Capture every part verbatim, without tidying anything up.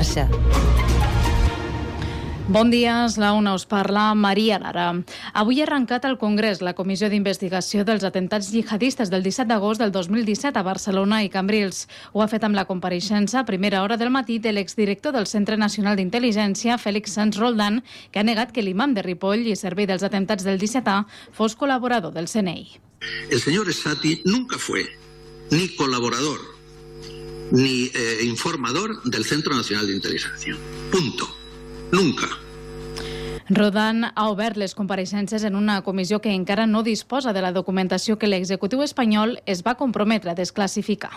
xarxa. Bon dia, és la una, us parla Maria Lara. Avui ha arrencat al Congrés la Comissió d'Investigació dels Atentats Jihadistes del disset d'agost del dos mil disset a Barcelona i Cambrils. Ho ha fet amb la compareixença a primera hora del matí de l'exdirector del Centre Nacional d'Intel·ligència, Félix Sanz Roldán, que ha negat que l'imam de Ripoll i servei dels atemptats del disset A fos col·laborador del C N I. El señor Essati nunca fue ni colaborador ni eh, informador del Centro Nacional de Inteligencia. Punto. Nunca. Roldán ha obert les compareixences en una comissió que encara no disposa de la documentació que l'executiu espanyol es va comprometre a desclassificar.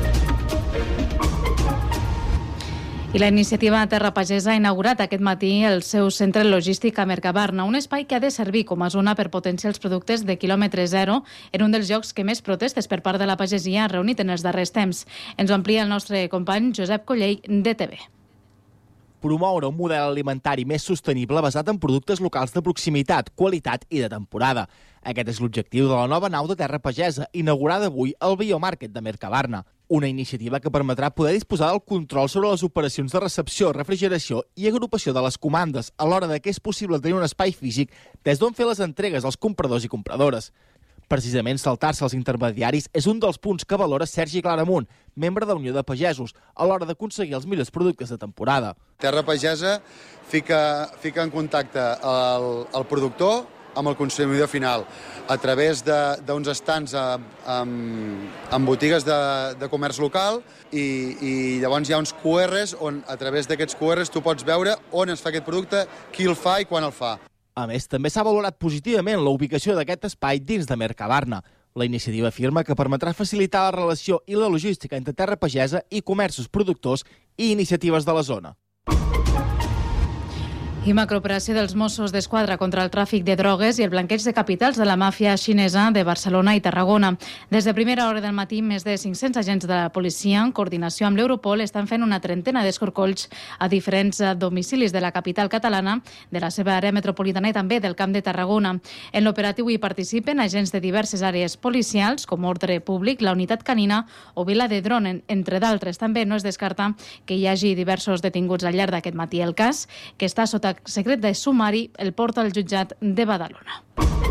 I la iniciativa Terra Pagesa ha inaugurat aquest matí el seu centre logístic a Mercabarna, un espai que ha de servir com a zona per potenciar els productes de quilòmetre zero en un dels llocs que més protestes per part de la pagesia ha reunit en els darrers temps. Ens ho amplia el nostre company Josep Collell, de T V. Promoure un model alimentari més sostenible basat en productes locals de proximitat, qualitat i de temporada. Aquest és l'objectiu de la nova nau de Terra Pagesa, inaugurada avui al Biomarket de Mercabarna. Una iniciativa que permetrà poder disposar del control sobre les operacions de recepció, refrigeració i agrupació de les comandes, alhora de que és possible tenir un espai físic des d'on fer les entregues als compradors i compradores. Precisament saltar-se els intermediaris és un dels punts que valora Sergi Claramunt, membre de la Unió de Pagesos, a l'hora d'aconseguir els millors productes de temporada. Terra Pagesa fica, fica en contacte el, el productor amb el consumidor final a través d'uns estants amb, amb botigues de, de comerç local i, i llavors hi ha uns Q Rs on a través d'aquests Q Rs tu pots veure on es fa aquest producte, qui el fa i quan el fa. A més, també s'ha valorat positivament la ubicació d'aquest espai dins de Mercabarna. La iniciativa afirma que permetrà facilitar la relació i la logística entre Terra Pagesa i comerços productors i iniciatives de la zona. I macrooperació dels Mossos d'Esquadra contra el tràfic de drogues i el blanqueig de capitals de la màfia xinesa de Barcelona i Tarragona. Des de primera hora del matí, més de cinc-cents agents de la policia, en coordinació amb l'Europol, estan fent una trentena d'escorcolls a diferents domicilis de la capital catalana, de la seva àrea metropolitana i també del Camp de Tarragona. En l'operatiu hi participen agents de diverses àrees policials, com Ordre Públic, la Unitat Canina o Vila de Dron, entre d'altres. També no es descarta que hi hagi diversos detinguts al llarg d'aquest matí. El cas, que està sota secret de sumari, el porta al jutjat de Badalona.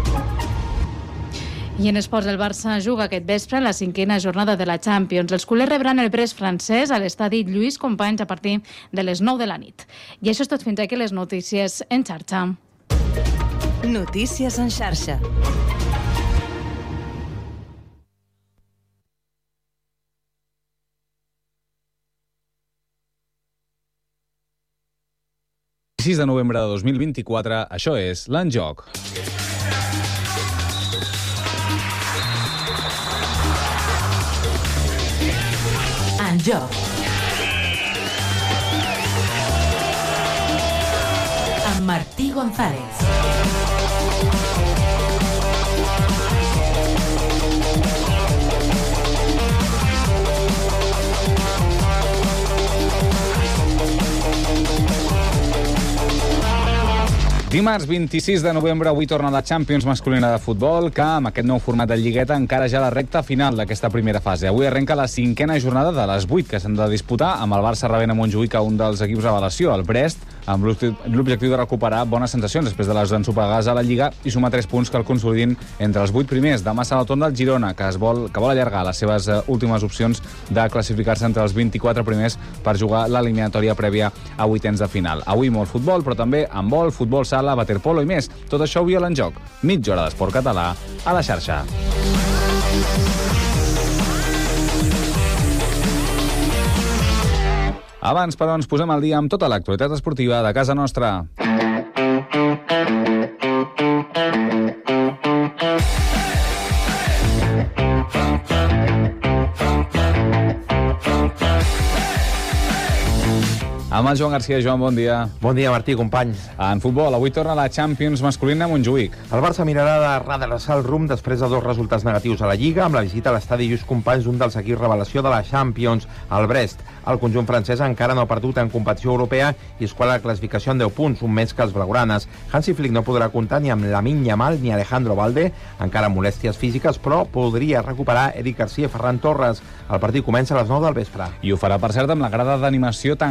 I en esports, el Barça juga aquest vespre la cinquena jornada de la Champions. Els culers rebran el Brest francès a l'estadi Lluís Companys a partir de les nou de la nit. I això és tot fins aquí les notícies en xarxa. Notícies en xarxa. sis de novembre de dos mil vint-i-quatre, això és l'En Joc. En Joc. Amb Martí González. Dimarts vint-i-sis de novembre, avui torna la Champions masculina de futbol, que amb aquest nou format de Lligueta encara ja la recta final d'aquesta primera fase. Avui arrenca la cinquena jornada de les vuit que s'han de disputar, amb el Barça rebent a Montjuïc a un dels equips revelació, el Brest, amb l'objectiu de recuperar bones sensacions després de les ensopegades a la Lliga i sumar tres punts que el consolidin entre els vuit primers. Demà serà el torn del Girona, que, es vol, que vol allargar les seves últimes opcions de classificar-se entre els vint-i-quatre primers per jugar l'eliminatòria prèvia a vuitens de final. Avui molt futbol, però també handbol, futbol sala, waterpolo i més. Tot això avui a l'En Joc. Mitja hora d'esport català a la xarxa. Abans, però, ens posem al dia amb tota l'actualitat esportiva de casa nostra. Amb el Joan Garcia. Joan, bon dia. Bon dia, Martí, companys. En futbol, avui torna la Champions masculina a Montjuïc. El Barça mirarà de redreçar el rumb després de dos resultats negatius a la Lliga, amb la visita a l'estadi Lluís Companys, un dels equips revelació de la Champions, el Brest. El conjunt francès encara no ha perdut en competició europea i es quadra la classificació en deu punts, un més que els blaugranes. Hansi Flick no podrà comptar ni amb Lamine Yamal ni Alejandro Balde, encara amb molèsties físiques, però podria recuperar Eric Garcia i Ferran Torres. El partit comença a les nou del vespre. I ho farà, per cert, amb la grada d'animació tancada, tal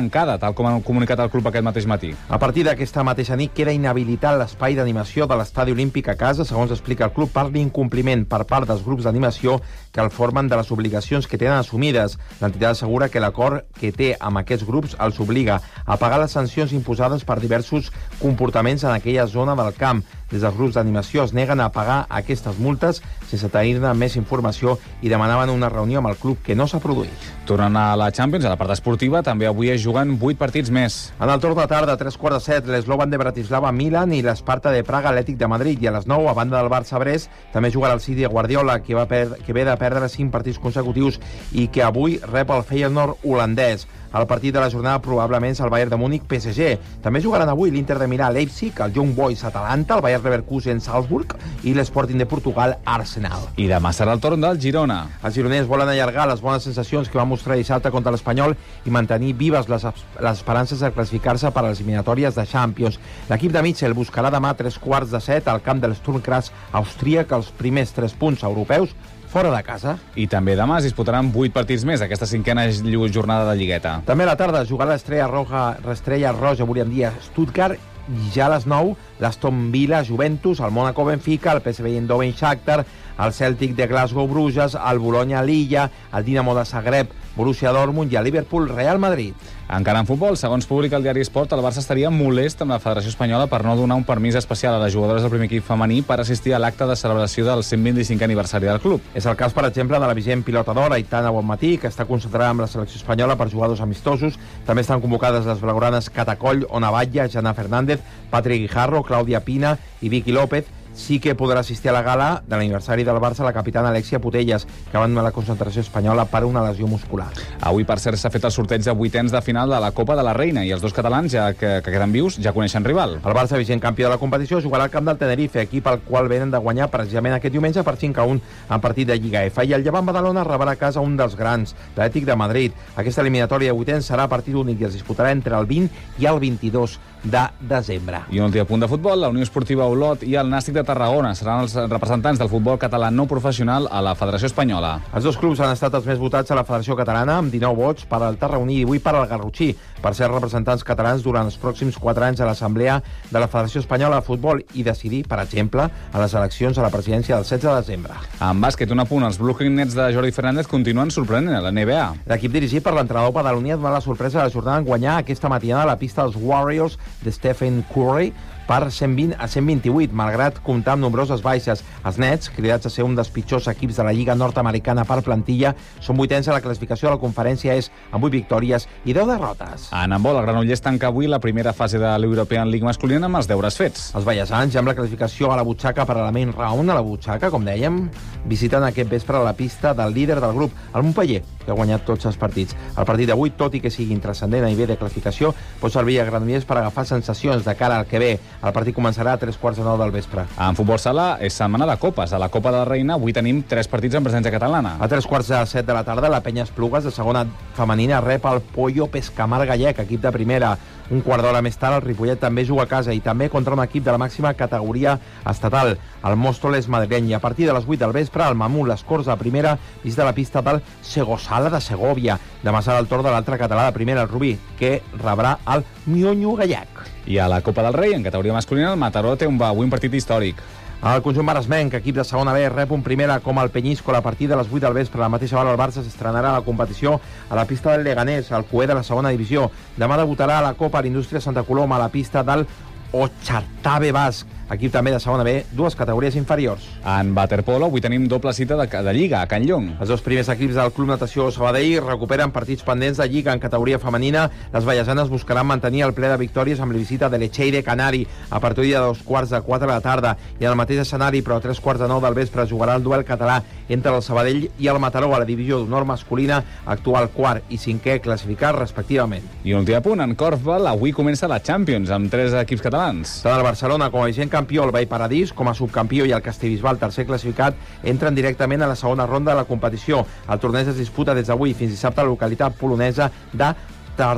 tal com ha comunicat el club aquest mateix matí. A partir d'aquesta mateixa nit queda inhabilitat l'espai d'animació de l'Estadi Olímpic a casa, segons explica el club, per l'incompliment per part dels grups d'animació que el formen de les obligacions que tenen assumides. L'entitat assegura que l'acord que té amb aquests grups els obliga a pagar les sancions imposades per diversos comportaments en aquella zona del camp. Des dels grups d'animació es neguen a pagar aquestes multes sense tenir-ne més informació i demanaven una reunió amb el club que no s'ha produït. Tornant a la Champions, a la part esportiva, també avui es juguen vuit partits més. En el torn de tarda, a tres quarts de set, l'Eslovan de Bratislava Milan i l'Esparta de Praga Atlètic de Madrid. I a les nou, a banda del Barça Brest, també jugarà el City de Guardiola, que, va per... que ve de perdre cinc partits consecutius i que avui rep el Feyenoord holandès. El partit de la jornada probablement és el Bayern de Múnich P S G. També jugaran avui l'Inter de Milà Leipzig, el Young Boys Atalanta, el Bayer Leverkusen Salzburg i l'Sporting de Portugal Arsenal. I demà serà el torn del Girona. Els gironers volen allargar les bones sensacions que van mostrar dissabte contra l'Espanyol i mantenir vives les, les esperances de classificar-se per a les eliminatòries de Champions. L'equip de Mitchell buscarà demà a tres quarts de set al camp del Sturm Graz austríac els primers tres punts europeus fora de casa. I també demà es disputaran vuit partits més, aquesta cinquena jornada de Lligueta. També a la tarda jugarà l'Estrella Roja, l'Estrella Roja avui en dia Stuttgart, i ja a les nou l'Aston Villa Juventus, el Mónaco Benfica, el P S V Eindhoven Shakhtar, el Celtic de Glasgow Bruges, el Bologna Lilla, el Dinamo de Zagreb Borussia Dortmund i el Liverpool Real Madrid. Encara en futbol, segons publica el diari Sport, el Barça estaria molest amb la Federació Espanyola per no donar un permís especial a les jugadores del primer equip femení per assistir a l'acte de celebració del cent vint-i-cinquè aniversari del club. És el cas, per exemple, de la vigent pilota d'or Aitana Bonmatí, que està concentrada amb la selecció espanyola per jugar dos amistosos. També estan convocades les blaugranes Catacoll, Ona Batlle, Jana Fernández, Patri Guijarro, Clàudia Pina i Vicky López. Sí que podrà assistir a la gala de l'aniversari del Barça la capitana Alexia Putellas, que abandona la concentració espanyola per una lesió muscular. Avui, per cert, s'ha fet el sorteig de vuitens de final de la Copa de la Reina i els dos catalans, ja que, que queden vius, ja coneixen rival. El Barça, vigent campió de la competició, jugarà al camp del Tenerife, equip al qual venen de guanyar precisament aquest diumenge per cinc a un en partit de Lliga F. I el Llevant Badalona rebrà a casa un dels grans, l'Atlètic de Madrid. Aquesta eliminatòria de vuitens serà partit únic i es disputarà entre el vint i el vint-i-dos de desembre. I un últim punt de futbol, la Unió Esportiva Olot i el Nàstic de Tarragona seran els representants del futbol català no professional a la Federació Espanyola. Els dos clubs han estat els més votats a la Federació Catalana, amb dinou vots per al tarragoní i divuit per al garrotxí, per ser representants catalans durant els pròxims quatre anys a l'Assemblea de la Federació Espanyola de Futbol i decidir, per exemple, a les eleccions a la presidència del setze de desembre. En bàsquet, un apunt, els Brooklyn Nets de Jordi Fernández continuen sorprenent a la N B A. L'equip dirigit per l'entrenador badaloní ha donat la sorpresa de la jornada en guanyar aquesta matinada a la pista dels Warriors de Stephen Curry per cent vint a cent vint-i-vuit, malgrat comptar amb nombroses baixes. Els Nets, cridats a ser un dels pitjors equips de la Lliga nord-americana per plantilla, són vuitens a la classificació de la conferència és amb vuit victòries i deu derrotes. En handbol, el Granollers tanca avui la primera fase de l'European League masculina amb els deures fets. Els ballesans, ja amb la classificació a la butxaca per a la main round, a la butxaca, com dèiem, visiten aquest vespre la pista del líder del grup, el Montpeller, que ha guanyat tots els partits. El partit d'avui, tot i que sigui intrascendent a nivell de classificació, pot servir a Granollers per agafar sensacions de cara al que ve. El partit començarà a tres quarts de nou del vespre. En futbol sala és setmana de copes. A la Copa de la Reina avui tenim tres partits en presència catalana. A tres quarts de set de la tarda, la Penya Esplugues, de segona femenina, rep el Pollo Pescamar Gallec, equip de primera. Un quart d'hora més tard, el Ripollet també juga a casa i també contra un equip de la màxima categoria estatal, el Móstoles madrileny. I a partir de les vuit del vespre, el Mamú, les Corts de primera, visita la pista del Segosala de Segovia. Demà serà el torn de l'altre català de primera, el Rubí, que rebrà el Mionyú Gallec. I a la Copa del Rei, en categoria masculina, el Mataró té un, avui un partit històric. El conjunt maresmenc, equip de segona B, rep un primera com el Penyíscola a partir de les vuit del vespre. A la mateixa hora el Barça s'estrenarà a la competició a la pista del Leganés, el cué de la segona divisió. Demà debutarà a la Copa l'Indústria Santa Coloma a la pista del Ochartabe Basc, equip també de segona B, dues categories inferiors. En waterpolo avui tenim doble cita de, de Lliga a Can Llong. Els dos primers equips del Club Natació Sabadell recuperen partits pendents de Lliga en categoria femenina. Les vallesanes buscaran mantenir el ple de victòries amb la visita de l'Echeire Canari a partir de dos quarts de quatre de la tarda. I en el mateix escenari, però a tres quarts de nou del vespre, jugarà el duel català entre el Sabadell i el Mataró a la divisió d'honor masculina, actual quart i cinquè classificat respectivament. I un últim apunt, en korfball avui comença la Champions amb tres equips catalans. Tant el Barcelona com a vigent campió, el Vallparadís, com a subcampió, i el Castellbisbal, tercer classificat, entren directament a la segona ronda de la competició. El torneig es disputa des d'avui fins dissabte a la localitat polonesa de Tar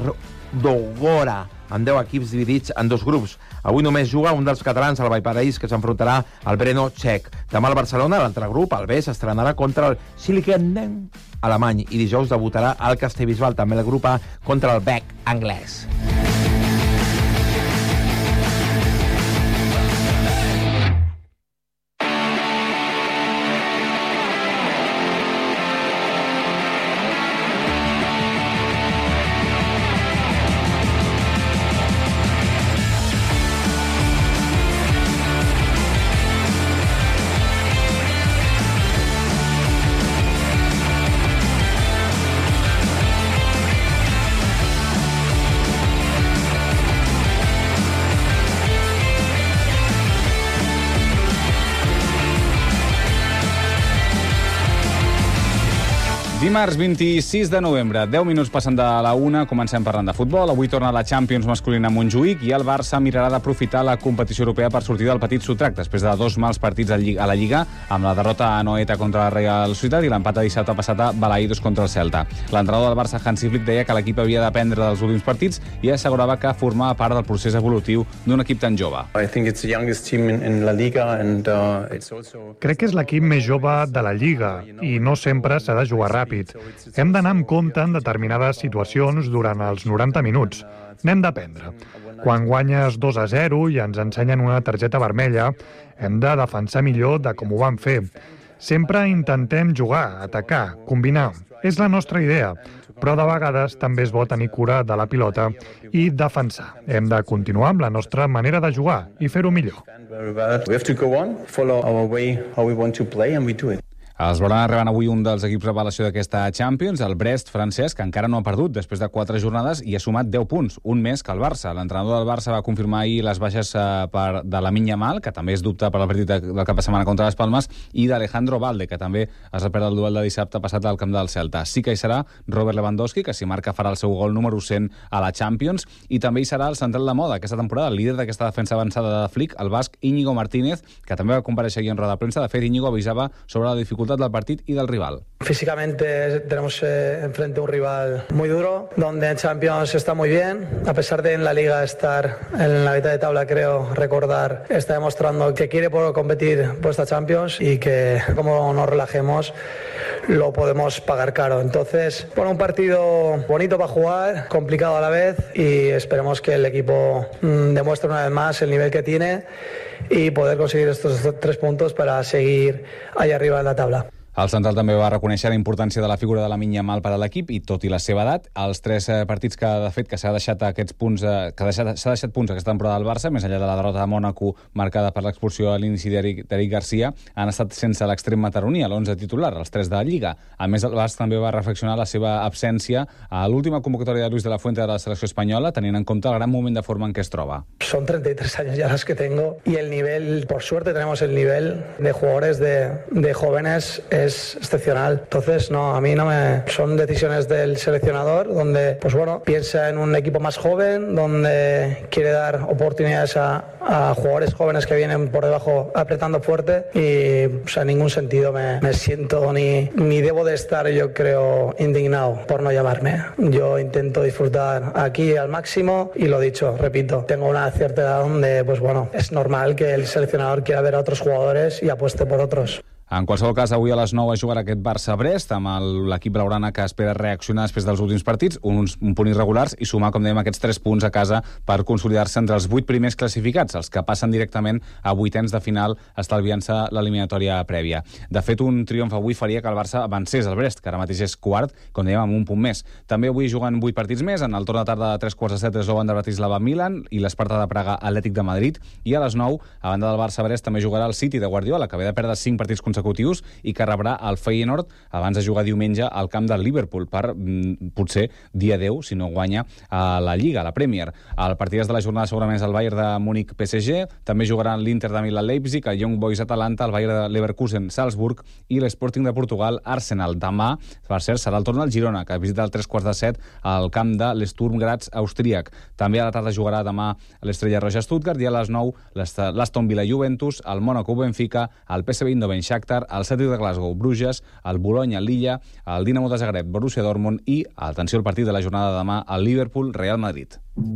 d'Ogora, amb deu equips dividits en dos grups. Avui només juga un dels catalans, el Valparaís, que s'enfrontarà al Brno txec. Demà al Barcelona, l'altre grup, el B, s'estrenarà contra el Silikenden alemany i dijous debutarà el Castellbisbal, també el grup A, contra el Beck anglès. Dimarts vint-i-sis de novembre, deu minuts passant de la una, comencem parlant de futbol. Avui torna la Champions masculina a Montjuïc i el Barça mirarà d'aprofitar la competició europea per sortir del petit sotrac després de dos mals partits a la Lliga, amb la derrota a Anoeta contra la Real Societat i l'empat de dissabte passat a Balaïdos contra el Celta. L'entrenador del Barça, Hansi Flick, deia que l'equip havia d'aprendre dels últims partits i assegurava que formava part del procés evolutiu d'un equip tan jove. Crec que és l'equip més jove de la Lliga i no sempre s'ha de jugar ràpid. Hem d'anar amb compte en determinades situacions durant els noranta minuts. N'hem d'aprendre. Quan guanyes dos a zero i ens ensenyen una targeta vermella, hem de defensar millor de com ho vam fer. Sempre intentem jugar, atacar, combinar. És la nostra idea, però de vegades també és bo tenir cura de la pilota i defensar. Hem de continuar amb la nostra manera de jugar i fer-ho millor. Els Blaugrana reben avui un dels equips revelació d'aquesta Champions, el Brest francès, que encara no ha perdut després de quatre jornades i ha sumat deu punts, un més que el Barça. L'entrenador del Barça va confirmar ahir les baixes per, de Lamine Yamal, que també és dubte per al partit del cap de setmana contra les Palmes, i d'Alejandro Balde, que també es va perdre el duel de dissabte passat al camp del Celta. Sí que hi serà Robert Lewandowski, que si marca farà el seu gol número cent a la Champions, i també hi serà el central de moda aquesta temporada, el líder d'aquesta defensa avançada de Flick, el basc Íñigo Martínez, que també va comparèixer ahir en roda de premsa. De fet, Íñigo avisava sobre la dificultat del partit y del rival. Físicamente tenemos eh, enfrente un rival muy duro, donde en Champions está muy bien, a pesar de en la Liga estar en la mitad de tabla, creo recordar, está demostrando que quiere por competir por esta Champions y que como nos relajemos lo podemos pagar caro. Entonces, bueno, un partido bonito para jugar, complicado a la vez, y esperemos que el equipo mmm, demuestre una vez más el nivel que tiene y poder conseguir estos tres puntos para seguir ahí arriba en la tabla. El central també va reconèixer la importància de la figura de Lamine Yamal per a l'equip i, tot i la seva edat, els tres eh, partits que, de fet, que s'ha deixat aquests punts, eh, que s'ha deixat, deixat punts aquesta temporada del Barça, més enllà de la derrota de Mònaco marcada per l'expulsió a l'inici d'Eric Garcia, han estat sense l'extrem mataroní, a l'onze titular, els tres de la Lliga. A més, el Barça també va reflexionar la seva absència a l'última convocatòria de Luis de la Fuente de la selecció espanyola, tenint en compte el gran moment de forma en què es troba. Son treinta y tres años ya los que tengo y el nivel, por suerte tenemos el nivel de jugadores de, de jóvenes es excepcional. Entonces, no, a mí no me... Son decisiones del seleccionador donde, pues bueno, piensa en un equipo más joven, donde quiere dar oportunidades a, a jugadores jóvenes que vienen por debajo apretando fuerte y, o sea, en ningún sentido me, me siento ni, ni debo de estar, yo creo, indignado por no llamarme. Yo intento disfrutar aquí al máximo y lo dicho, repito, tengo una cierta edad donde, pues bueno, es normal que el seleccionador quiera ver a otros jugadores y apueste por otros. En qualsevol cas, avui a les nou es jugarà aquest Barça-Brest amb l'equip blaugrana que espera reaccionar després dels últims partits, uns un punt irregulars, i sumar, com dèiem, aquests tres punts a casa per consolidar-se entre els vuit primers classificats, els que passen directament a vuitens de final, estalviant-se l'eliminatòria prèvia. De fet, un triomf avui faria que el Barça avancés al Brest, que ara mateix és quart, com dèiem, amb un punt més. També avui juguen vuit partits més, en el torn de tarda de tres quarts de set es juguen de Bratislava-Milan i l'Esparta de Praga-Atlètic de Madrid, i a les nou, a banda del Barça-Brest, també jugarà el City de Guardiola, que ve de perdre cinc partits consecutius i que rebrà el Feyenoord abans de jugar diumenge al camp del Liverpool per mm, potser dia deu, si no guanya a la Lliga, a la Premier. El partidàs de la jornada segurament és el Bayern de Múnich P S G, també jugaran l'Inter de Milà-Leipzig, el Young Boys Atalanta, el Bayern de Leverkusen-Salzburg i l'Sporting de Portugal Arsenal. Demà, per cert, serà el torn del Girona, que visita el tres quarts de set al camp de l'Sturm Graz austríac. També a la tarda jugarà demà l'Estrella Roja Stuttgart i a les nou l'Aston Villa Juventus, el Mónaco Benfica, el P S V Eindhoven Shakhtar Shakhtar, el Celtic de Glasgow, Bruges, el Bologna, Lilla, el Dinamo de Zagreb, Borussia Dortmund i, atenció al partit de la jornada de demà, el Liverpool, Real Madrid.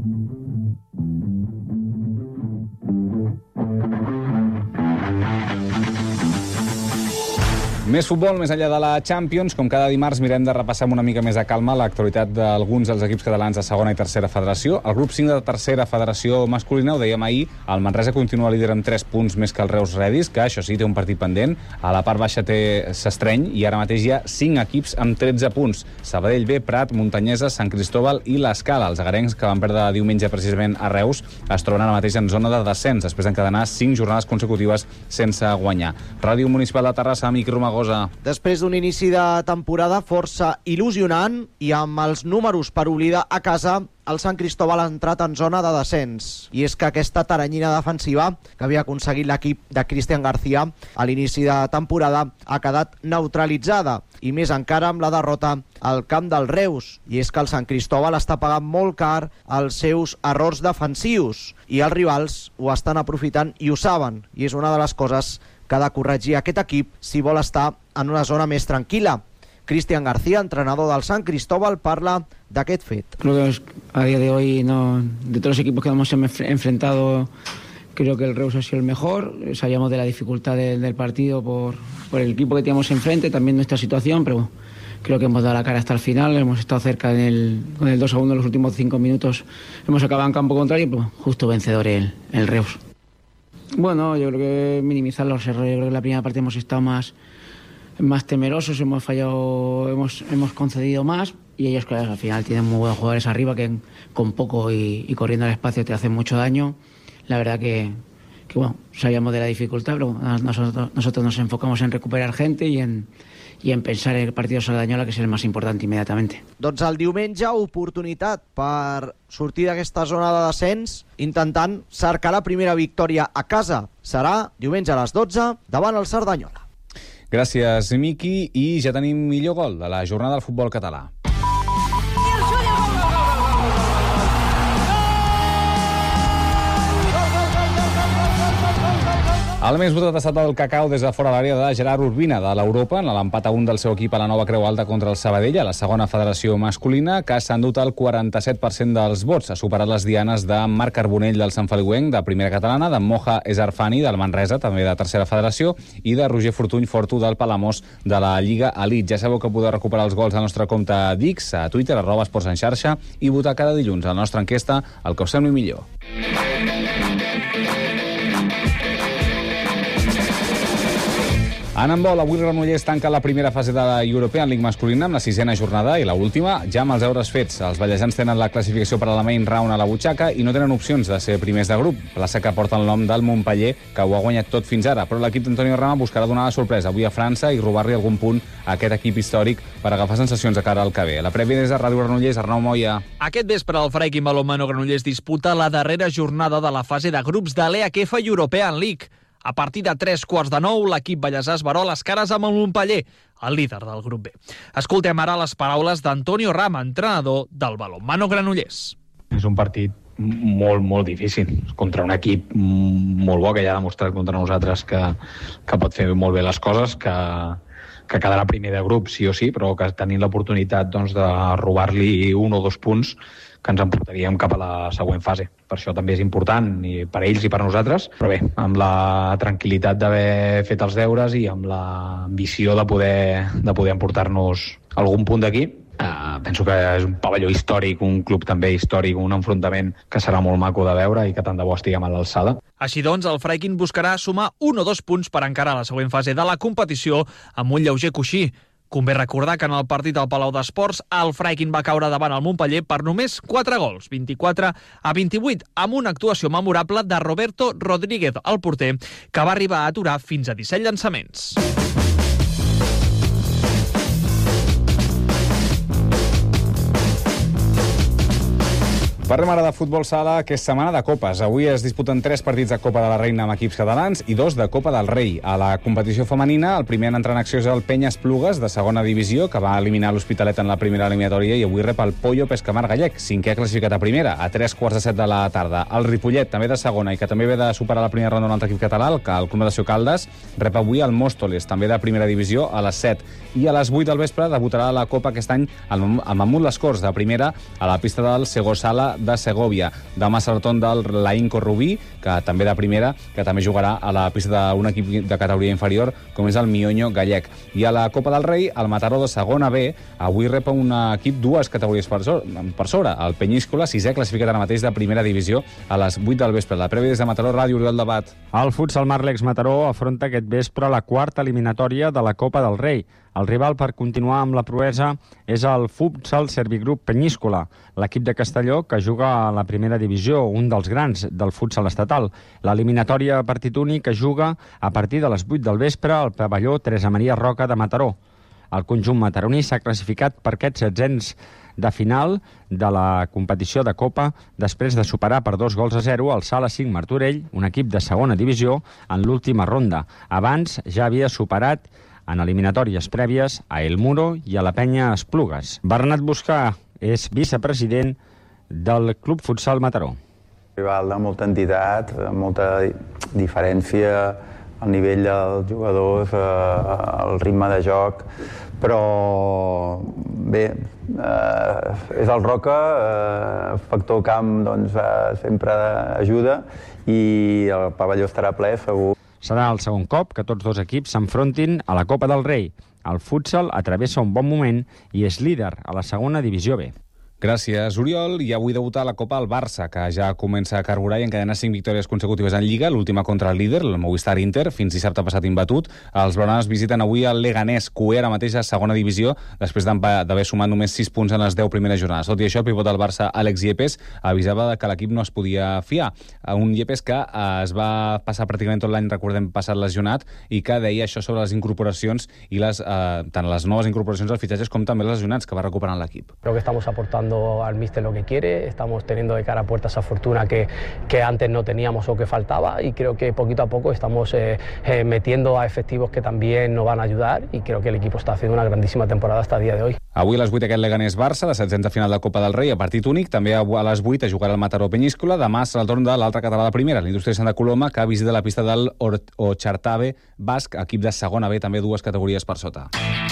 Més futbol, més enllà de la Champions. Com cada dimarts mirem de repassar amb una mica més de calma l'actualitat d'alguns dels equips catalans de segona i tercera federació. El grup cinc de tercera federació masculina, ho dèiem ahir, el Manresa continua líder amb tres punts més que el Reus Redis, que això sí, té un partit pendent. A la part baixa té S'Estreny i ara mateix hi ha cinc equips amb tretze punts. Sabadell B, Prat, Muntanyesa, Sant Cristóbal i l'Escala. Els agarencs, que van perdre diumenge precisament a Reus, es troben ara mateix en zona de descens, després d'encadenar cinc jornades consecutives sense guanyar. Ràdio Municipal de Terrassa, Miqui Romagosa. Després d'un inici de temporada força il·lusionant i amb els números per oblidar a casa, el Sant Cristóbal ha entrat en zona de descens. I és que aquesta taranyina defensiva que havia aconseguit l'equip de Cristian García a l'inici de temporada ha quedat neutralitzada, i més encara amb la derrota al camp del Reus. I és que el Sant Cristóbal està pagant molt car els seus errors defensius i els rivals ho estan aprofitant i ho saben, i és una de les coses que ha de corregir aquest equip si vol estar en una zona més tranquil·la. Cristian García, entrenador del Sant Cristóbal, parla d'aquest fet. Creo que a día de hoy, no, de todos los equipos que hemos enfrentado, creo que el Reus ha sido el mejor. Sabíamos de la dificultad de, del partido por, por el equipo que teníamos enfrente, también nuestra situación, pero creo que hemos dado la cara hasta el final. Hemos estado cerca en el, con el dos a uno en los últimos cinco minutos. Hemos acabado en campo contrario, pero justo vencedor el, el Reus. Bueno, yo creo que minimizar los errores. Yo creo que en la primera parte hemos estado más, más temerosos, hemos fallado, hemos, hemos concedido más, y ellos, que al final tienen muy buenos jugadores arriba que con poco y, y corriendo al espacio te hacen mucho daño. La verdad que, que bueno, sabíamos de la dificultad, pero nosotros, nosotros nos enfocamos en recuperar gente y en, i en pensar en el partit de Cerdanyola, que és el més important immediatament. Doncs el diumenge, oportunitat per sortir d'aquesta zona de descens, intentant cercar la primera victòria a casa. Serà diumenge a les dotze davant el Cerdanyola. Gràcies, Miqui. I ja tenim millor gol de la jornada del futbol català. El més votat ha estat el Cacau des de fora l'àrea de Gerard Urbina, de l'Europa, en l'empat a un del seu equip a la nova Creu Alta contra el Sabadell, a la segona federació masculina, que s'ha endut el quaranta-set per cent dels vots. Ha superat les dianes de Marc Carbonell, del Sant Feliuenc, de primera catalana, de Moja Esarfani, del Manresa, també de tercera federació, i de Roger Fortuny Fortu, del Palamós, de la Lliga Elite. Ja sabeu que podeu recuperar els gols al nostre compte d'X, a Twitter, arroba Esports en xarxa, i votar cada dilluns a la nostra enquesta el que us sembli millor. En handbol, avui Granollers tanca la primera fase de la European League masculina amb la sisena jornada i la última ja amb els deures fets. Els ballesans tenen la classificació per a la main round a la butxaca i no tenen opcions de ser primers de grup. Plaça que porta el nom del Montpeller, que ho ha guanyat tot fins ara, però l'equip d'Antonio Rama buscarà donar la sorpresa avui a França i robar-li algun punt a aquest equip històric per agafar sensacions de cara al que ve. La prèvia des de Ràdio Granollers, Arnau Moya. Aquest vespre el Freikin Balonmano Granollers disputa la darrera jornada de la fase de grups de l'E H F European League. A partir de tres quarts de nou, l'equip ballesà es verà les cares amb el Montpeller, el líder del grup B. Escoltem ara les paraules d'Antonio Rama, entrenador del Balonmano Granollers. És un partit molt, molt difícil, contra un equip molt bo, que ja ha demostrat contra nosaltres que, que pot fer molt bé les coses, que, que quedarà primer de grup, sí o sí, però que tenim l'oportunitat doncs, de robar-li un o dos punts que ens emportaríem cap a la següent fase. Per això també és important, i per ells i per nosaltres, però bé, amb la tranquil·litat d'haver fet els deures i amb l'ambició de poder, de poder emportar-nos algun punt d'aquí. Uh, penso que és un pavelló històric, un club també històric, un enfrontament que serà molt maco de veure i que tant de bo estiguem a l'alçada. Així doncs, el Freikin buscarà sumar un o dos punts per encarar la següent fase de la competició amb un lleuger coixí. Convé recordar que en el partit al Palau d'Esports el Freikin va caure davant el Montpeller per només quatre gols, vint-i-quatre a vint-i-vuit, amb una actuació memorable de Roberto Rodríguez, el porter, que va arribar a aturar fins a disset llançaments. Per Parlem ara de futbol sala, que és setmana de copes. Avui es disputen tres partits de Copa de la Reina amb equips catalans i dos de Copa del Rei. A la competició femenina, el primer en entrar en acció és el Penya Esplugues, de segona divisió, que va eliminar l'Hospitalet en la primera eliminatòria, i avui rep el Pollo Pescamar Gallec, cinquè classificat a primera, a tres quarts de set de la tarda. El Ripollet, també de segona, i que també ve de superar la primera ronda un altre equip català, el Club Natació Caldes, rep avui el Móstoles, també de primera divisió, a les set. I a les vuit del vespre debutarà la Copa aquest any el Mamut Les Corts, de primera, a la pista del Segó Sala de Segòvia. Demà serà el torn del l'Inco Rubí, que també de primera, que també jugarà a la pista d'un equip de categoria inferior, com és el Mioño Gallec. I a la Copa del Rei, el Mataró de segona B, avui rep un equip dues categories per sobre. El Penyíscola, sisè classificat ara mateix de primera divisió, a les vuit del vespre. La prèvia des de Mataró Ràdio, Oriol Debat. El futsal Marlex Mataró afronta aquest vespre la quarta eliminatòria de la Copa del Rei. El rival per continuar amb la proesa és el futsal Servigroup Penyíscola, l'equip de Castelló que juga a la primera divisió, un dels grans del futsal estatal. L'eliminatòria partit únic es juga a partir de les vuit del vespre al pavelló Teresa Maria Roca de Mataró. El conjunt mataroní s'ha classificat per aquests setzents de final de la competició de Copa després de superar per dos gols a zero el Sala cinc Martorell, un equip de segona divisió, en l'última ronda. Abans ja havia superat en eliminatòries prèvies a El Muro i a la Penya Esplugues. Bernat Buscà és vicepresident del Club Futsal Mataró. Rival de molta entitat, molta diferència al nivell dels jugadors, el ritme de joc, però bé, és el Roca, factor camp doncs sempre ajuda i el pavelló estarà ple segur. Serà el segon cop que tots dos equips s'enfrontin a la Copa del Rei. El futsal atravessa un bon moment i és líder a la segona divisió B. Gràcies, Oriol. I avui debuta a la Copa el Barça, que ja comença a carburar i encadena cinc victòries consecutives en Lliga, l'última contra el líder, el Movistar Inter, fins dissabte passat imbatut. Els blaugranes visiten avui el Leganés, que ara mateix a segona divisió, després d'haver sumat només sis punts en les deu primeres jornades. Tot i això, el pivot del Barça, Àlex Yepes, avisava que l'equip no es podia fiar. Un Yepes que es va passar pràcticament tot l'any, recordem, passat lesionat, i que deia això sobre les incorporacions, i les, eh, tant les noves incorporacions als fitxatges com també les lesionats que va recuperant l'equip. Creo que estamos aportando al míster lo que quiere, estamos teniendo de cara a puerta esa fortuna que, que antes no teníamos o que faltaba, y creo que poquito a poco estamos eh, eh, metiendo a efectivos que también nos van a ayudar, y creo que el equipo está haciendo una grandísima temporada hasta el día de hoy. Avui a les vuit aquest Leganés-Barça, de setzena final de Copa del Rei, a partit únic. També a les vuit a jugar al Mataró Penyíscola. Demà serà el torn de l'altre català de primera, l'Indústria de Santa Coloma, que visita la pista del Ochartabe Basc, equip de segona B, també dues categories per sota.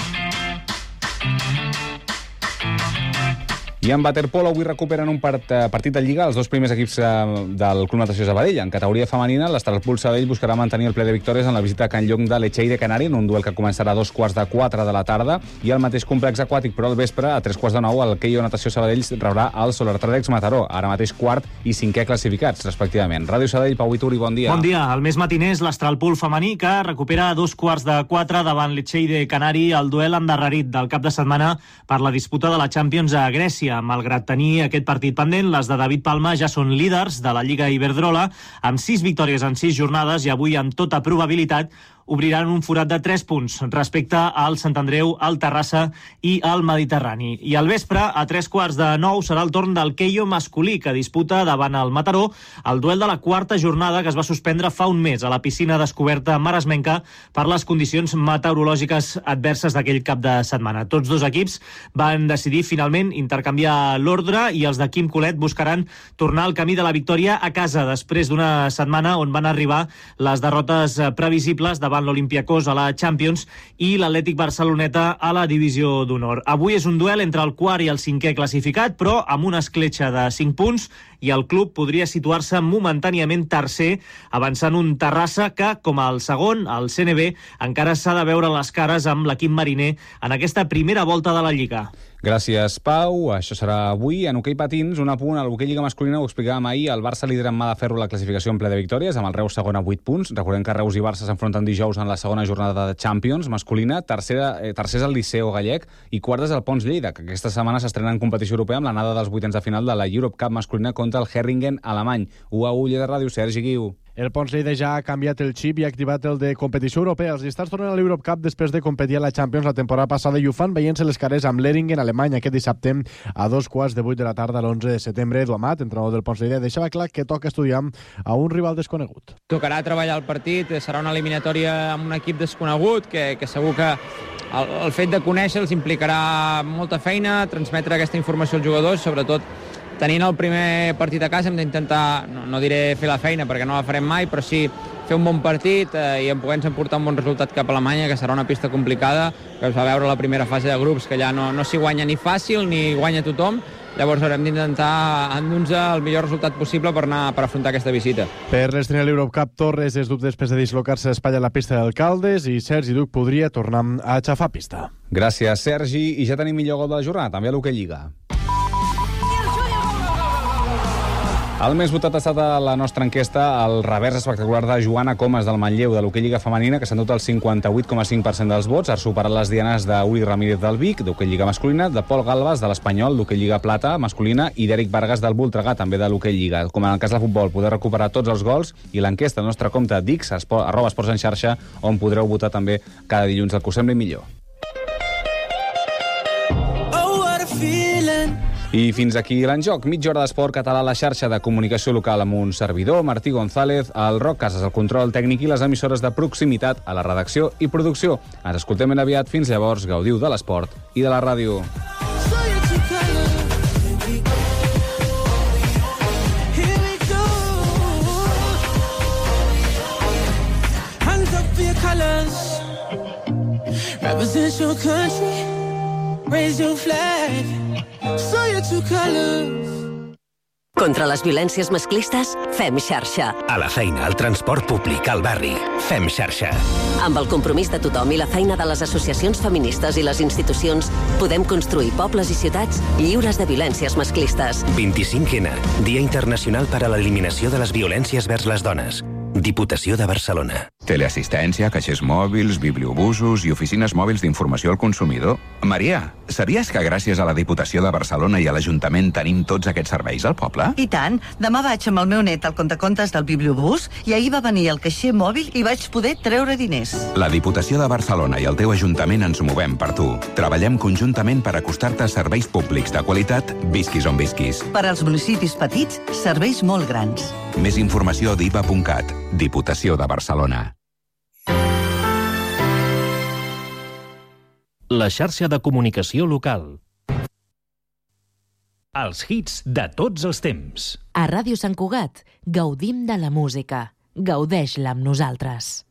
I en waterpolo avui recuperen un part, eh, partit de Lliga els dos primers equips eh, del Club Natació Sabadell. En categoria femenina, l'Estralpool Sabadell buscarà mantenir el ple de victòries en la visita a Can Llong de Lechey de Canari, en un duel que començarà a dos quarts de quatre de la tarda, i al mateix complex aquàtic, però al vespre, a tres quarts de nou, el Keio Natació Sabadell rebrà el Solartradex Mataró, ara mateix quart i cinquè classificats, respectivament. Ràdio Sabadell, Pau Vituri, bon dia. Bon dia. El més matiner és l'Estralpool femení, que recupera a dos quarts de quatre davant Lechey de Canari, el duel endarrerit del cap de setmana per la disputa de la Champions a Grècia. Malgrat tenir aquest partit pendent, les de David Palma ja són líders de la Lliga Iberdrola, amb sis victòries en sis jornades, i avui, amb tota probabilitat, obriran un forat de tres punts respecte al Sant Andreu, al Terrassa i al Mediterrani. I al vespre, a tres quarts de nou, serà el torn del Keio masculí, que disputa davant el Mataró el duel de la quarta jornada, que es va suspendre fa un mes a la piscina descoberta maresmenca per les condicions meteorològiques adverses d'aquell cap de setmana. Tots dos equips van decidir finalment intercanviar l'ordre, i els de Quim Colet buscaran tornar al camí de la victòria a casa després d'una setmana on van arribar les derrotes previsibles davant l'Olympiacos a la Champions i l'Atlètic Barceloneta a la Divisió d'Honor. Avui és un duel entre el quart i el cinquè classificat, però amb una escletxa de cinc punts, i el club podria situar-se momentàniament tercer, avançant un Terrassa que, com el segon, el C N B, encara s'ha de veure les cares amb l'equip mariner en aquesta primera volta de la Lliga. Gràcies, Pau. Això serà avui. En hoquei patins, un apunt a l'hoquei Lliga masculina, ho explicàvem ahir, el Barça lidera en mà de ferro la classificació en ple de victòries, amb el Reus segon a vuit punts. Recordem que Reus i Barça s'enfronten dijous en la segona jornada de Champions masculina. Tercera, eh, tercer és el Liceo Gallec i quart és el Pons Lleida, que aquesta setmana s'estrena en competició europea amb l'anada dels vuitens de final de la Europe Cup masculina contra el Herringen alemany. u a u Lleida Ràdio, Sergi Guiu. El Pons-Lleida ja ha canviat el xip i ha activat el de competició europea. Els llistats tornen a l'Europe Cup després de competir a la Champions la temporada passada i ho fan veient-se les cares amb l'Eringen, Alemanya, aquest dissabte a dos quarts de vuit de la tarda l'onze de setembre. Edu Amat, entrenador del Pons-Lleida, deixava clar que toca estudiar a un rival desconegut. Tocarà treballar el partit, serà una eliminatòria amb un equip desconegut, que, que segur que el, el fet de conèixer els implicarà molta feina, transmetre aquesta informació als jugadors, sobretot tenint el primer partit a casa hem d'intentar, no, no diré fer la feina perquè no la farem mai, però sí fer un bon partit eh, i en poder-nos emportar un bon resultat cap a Alemanya, que serà una pista complicada, que es va veure la primera fase de grups, que ja no, no s'hi guanya ni fàcil ni guanya tothom. Llavors haurem d'intentar endur-nos el millor resultat possible per anar per afrontar aquesta visita. Per l'estrena a l'Europe Cup, Torres és dubte després de dislocar-se d'espatlla a la pista d'Alcaldes i Sergi Duc podria tornar a aixafar pista. Gràcies, Sergi. I ja tenim millor gol de la jornada, també a l'Hockey Lliga. El més votat ha estat a la nostra enquesta el revers espectacular de Joana Comas del Manlleu, de l'Hockey Lliga femenina, que s'ha endut el cinquanta-vuit coma cinc per cent dels vots. Ha superat les dianes d'Uri Ramírez del Vic, d'Hockey Lliga masculina, de Pol Galvas, de l'Espanyol, d'Hockey Lliga plata masculina, i d'Eric Vargas del Voltregà, també de l'Hockey Lliga. Com en el cas del futbol, podeu recuperar tots els gols i l'enquesta al nostre compte Dix, arroba esports en xarxa, on podreu votar també cada dilluns el que us sembli millor. I fins aquí l'enjoc. Mitja hora d'esport català a la xarxa de comunicació local amb un servidor, Martí González, el Roc Casas, el control tècnic i les emissores de proximitat a la redacció i producció. Ens escoltem ben aviat. Fins llavors, gaudiu de l'esport i de la ràdio. Represent your country, raise your flag. Contra les violències masclistes, fem xarxa. A la feina, al transport públic, al barri, fem xarxa. Amb el compromís de tothom i la feina de les associacions feministes i les institucions, podem construir pobles i ciutats lliures de violències masclistes. vint-i-cinc ena, Dia Internacional per a l'Eliminació de les Violències vers les Dones. Diputació de Barcelona. Teleassistència, caixers mòbils, bibliobusos i oficines mòbils d'informació al consumidor. Maria, sabies que gràcies a la Diputació de Barcelona i a l'Ajuntament tenim tots aquests serveis al poble? I tant. Demà vaig amb el meu net al contacontes del bibliobús i ahir va venir el caixer mòbil i vaig poder treure diners. La Diputació de Barcelona i el teu Ajuntament ens movem per tu. Treballem conjuntament per acostar-te a serveis públics de qualitat, visquis on visquis. Per als municipis petits, serveis molt grans. Més informació a diva punt cat. Diputació de Barcelona. La xarxa de comunicació local. Els hits de tots els temps. A Ràdio Sant Cugat gaudim de la música. Gaudeix-la amb nosaltres.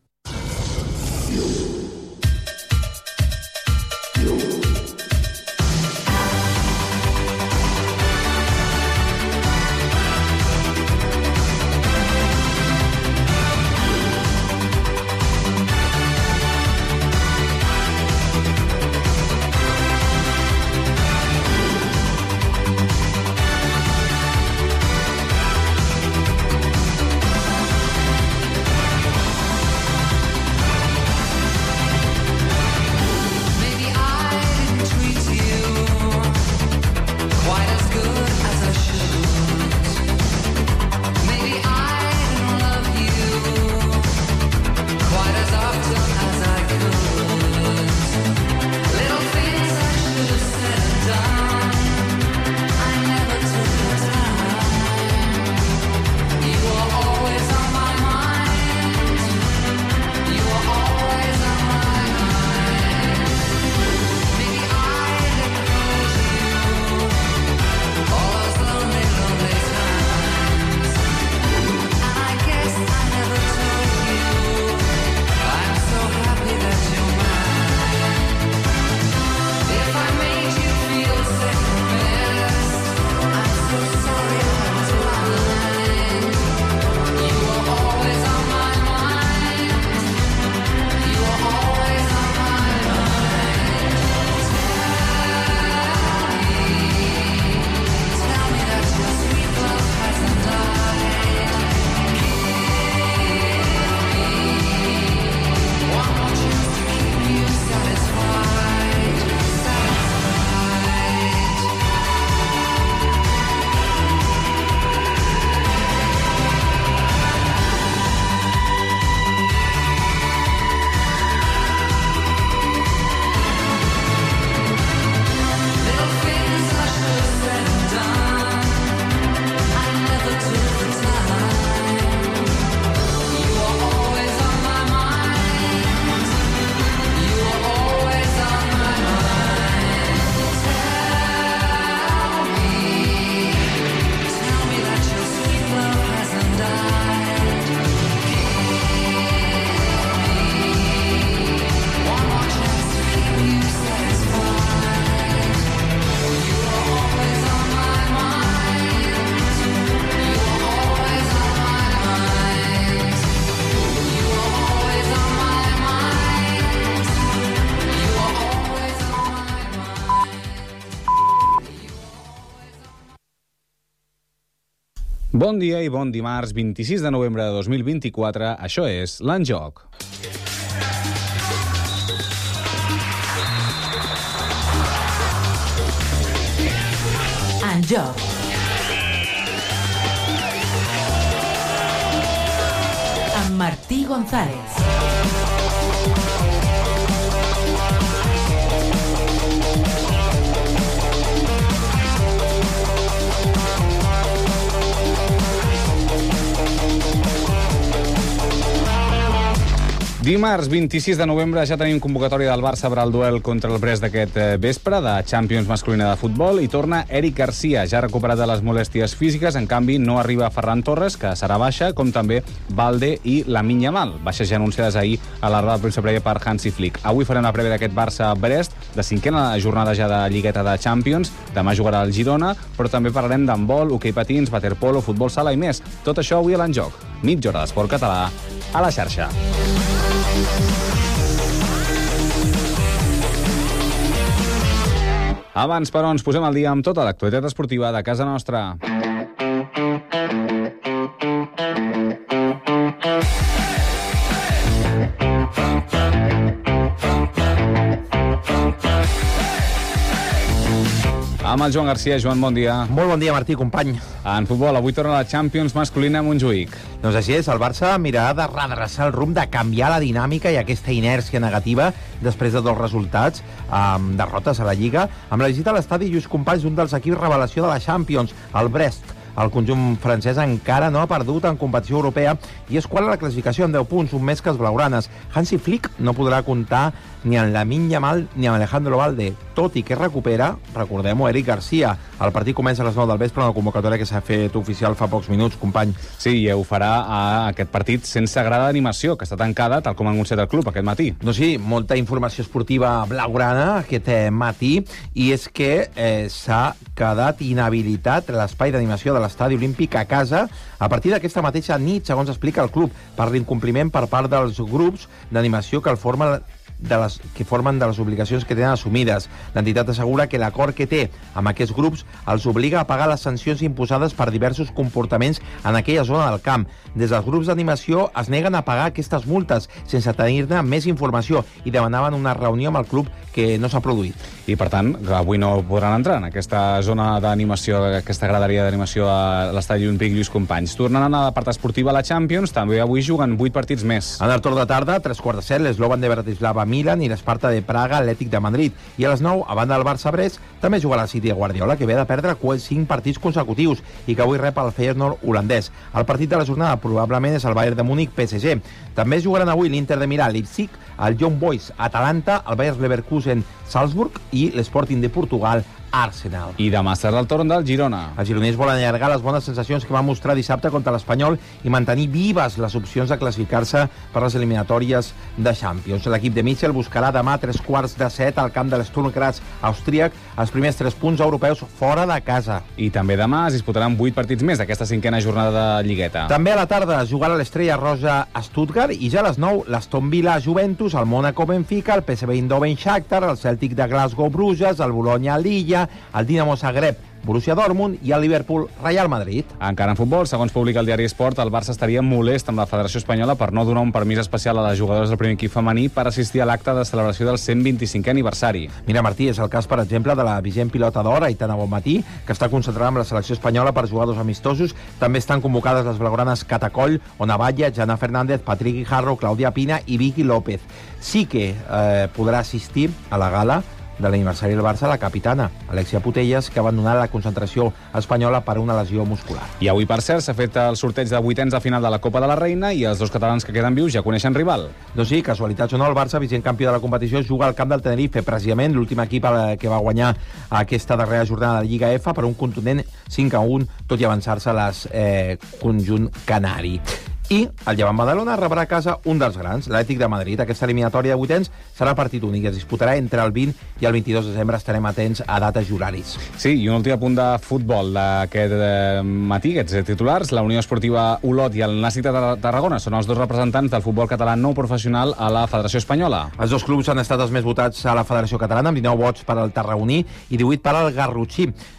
Bon dia i bon dimarts, vint-i-sis de novembre de dos mil vint-i-quatre. Això és l'Enjoc. Enjoc. Amb Martí González. Dimarts, vint-i-sis de novembre, ja tenim convocatòria del Barça per al duel contra el Brest d'aquest vespre de Champions masculina de futbol i torna Eric Garcia, ja recuperat de les molèsties físiques. En canvi, no arriba Ferran Torres, que serà baixa, com també Balde i Lamine Yamal, baixes ja anunciades ahir a la roda de premsa prèvia per Hansi Flick. Avui farem la prèvia d'aquest Barça-Brest, de cinquena jornada ja de lligueta de Champions. Demà jugarà el Girona, però també parlarem d'handbol, hoquei patins, waterpolo, futbol sala i més. Tot això avui a l'Enjoc. Mitja hora d'esport català a la xarxa. Abans, però, ens posem al dia amb tota l'actualitat esportiva de casa nostra. Amb el Joan Garcia. Joan, bon dia. Molt bon dia, Martí, company. En futbol, avui torna la Champions masculina a Montjuïc. Doncs així és, el Barça mirarà de redreçar el rumb, de canviar la dinàmica i aquesta inèrcia negativa després de dos resultats, amb derrotes a la Lliga, amb la visita a l'estadi Lluís Companys d'un dels equips revelació de la Champions, el Brest. El conjunt francès encara no ha perdut en competició europea i és qual a la classificació amb deu punts, un més que els blaugranes. Hansi Flick no podrà comptar ni amb Lamine Yamal ni amb Alejandro Balde, tot i que recupera, recordem-ho, Eric Garcia. El partit comença a les nou del vespre, una convocatòria que s'ha fet oficial fa pocs minuts, company. Sí, i ho farà a aquest partit sense grada d'animació, que està tancada, tal com ha anunciat el club aquest matí. No, sí, molta informació esportiva blaugrana aquest eh, matí, i és que eh, s'ha quedat inhabilitat l'espai d'animació de l'estadi olímpic a casa a partir d'aquesta mateixa nit, segons explica el club, per l'incompliment per part dels grups d'animació que el formen de les, que formen de les obligacions que tenen assumides. L'entitat assegura que l'acord que té amb aquests grups els obliga a pagar les sancions imposades per diversos comportaments en aquella zona del camp. Des dels grups d'animació es neguen a pagar aquestes multes sense tenir-ne més informació i demanaven una reunió amb el club que no s'ha produït. I, per tant, avui no podran entrar en aquesta zona d'animació, aquesta graderia d'animació a l'estadi olímpic Lluís Companys. Tornant a la part esportiva a la Champions, també avui juguen vuit partits més. En el torn de tarda, a tres quarts de set, l'Slovan de Bratislava Milan i l'Esparta de Praga Atlètic de Madrid. I a les nou, a banda del Barça-Brest, també jugarà el City de Guardiola, que ve de perdre cinc partits consecutius i que avui rep el Feyenoord holandès. El partit de la jornada probablement és el Bayern de Múnich P S G. També jugaran avui l'Inter de Milà, Leipzig, el Young Boys Atalanta, el Bayer Leverkusen Salzburg i l'Sporting de Portugal Arsenal. I demà serà el torn del Girona. Els gironins volen allargar les bones sensacions que va mostrar dissabte contra l'Espanyol i mantenir vives les opcions de classificar-se per les eliminatòries de Champions. L'equip de Michel buscarà demà a tres quarts de set al camp de l'Sturm Graz austríac els primers tres punts europeus fora de casa. I també demà es disputaran vuit partits més d'aquesta cinquena jornada de Lligueta. També a la tarda jugarà l'Estrella Roja a Stuttgart i ja a les nou l'Aston Villa Juventus, el Mónaco Benfica, el P S V Eindhoven Shakhtar, el Celtic de Glasgow Bruges, el Bologna Lilla, el Dinamo Zagreb Borussia Dortmund i el Liverpool Real Madrid. Encara en futbol, segons publica el diari Esport, el Barça estaria molest amb la Federació Espanyola per no donar un permís especial a les jugadores del primer equip femení per assistir a l'acte de celebració del cent vint-i-cinquè aniversari. Mira, Martí, és el cas, per exemple, de la vigent pilota d'or, Aitana Bonmatí, que està concentrada amb la selecció espanyola per jugar dos amistosos. També estan convocades les blaugranes Catacoll, Ona Batlle, Jana Fernández, Patrick Guijarro, Claudia Pina i Vicky López. Sí que eh, podrà assistir a la gala de l'aniversari del Barça la capitana, Alexia Putellas, que ha abandonat la concentració espanyola per una lesió muscular. I avui, per cert, s'ha fet el sorteig de vuitens de final de la Copa de la Reina i els dos catalans que queden vius ja coneixen rival. Doncs sí, casualitats o no, el Barça, vigent campió de la competició, juga al camp del Tenerife, precisament l'últim equip que va guanyar aquesta darrera jornada de Lliga F per un contundent cinc a un, tot i avançar-se a les eh, conjunt canari. I el Llevant Badalona rebrà a casa un dels grans, l'Atlètic de Madrid. Aquesta eliminatòria de vuitens serà partit únic, es disputarà entre el vint i el vint-i-dos de desembre. Estarem atents a dates i horaris. Sí, i un últim punt de futbol d'aquest eh, matí, aquests titulars. La Unió Esportiva Olot i el Nàstic de Tarragona són els dos representants del futbol català no professional a la Federació Espanyola. Els dos clubs han estat els més votats a la Federació Catalana, amb dinou vots per al tarragoní i divuit per al garrotxí.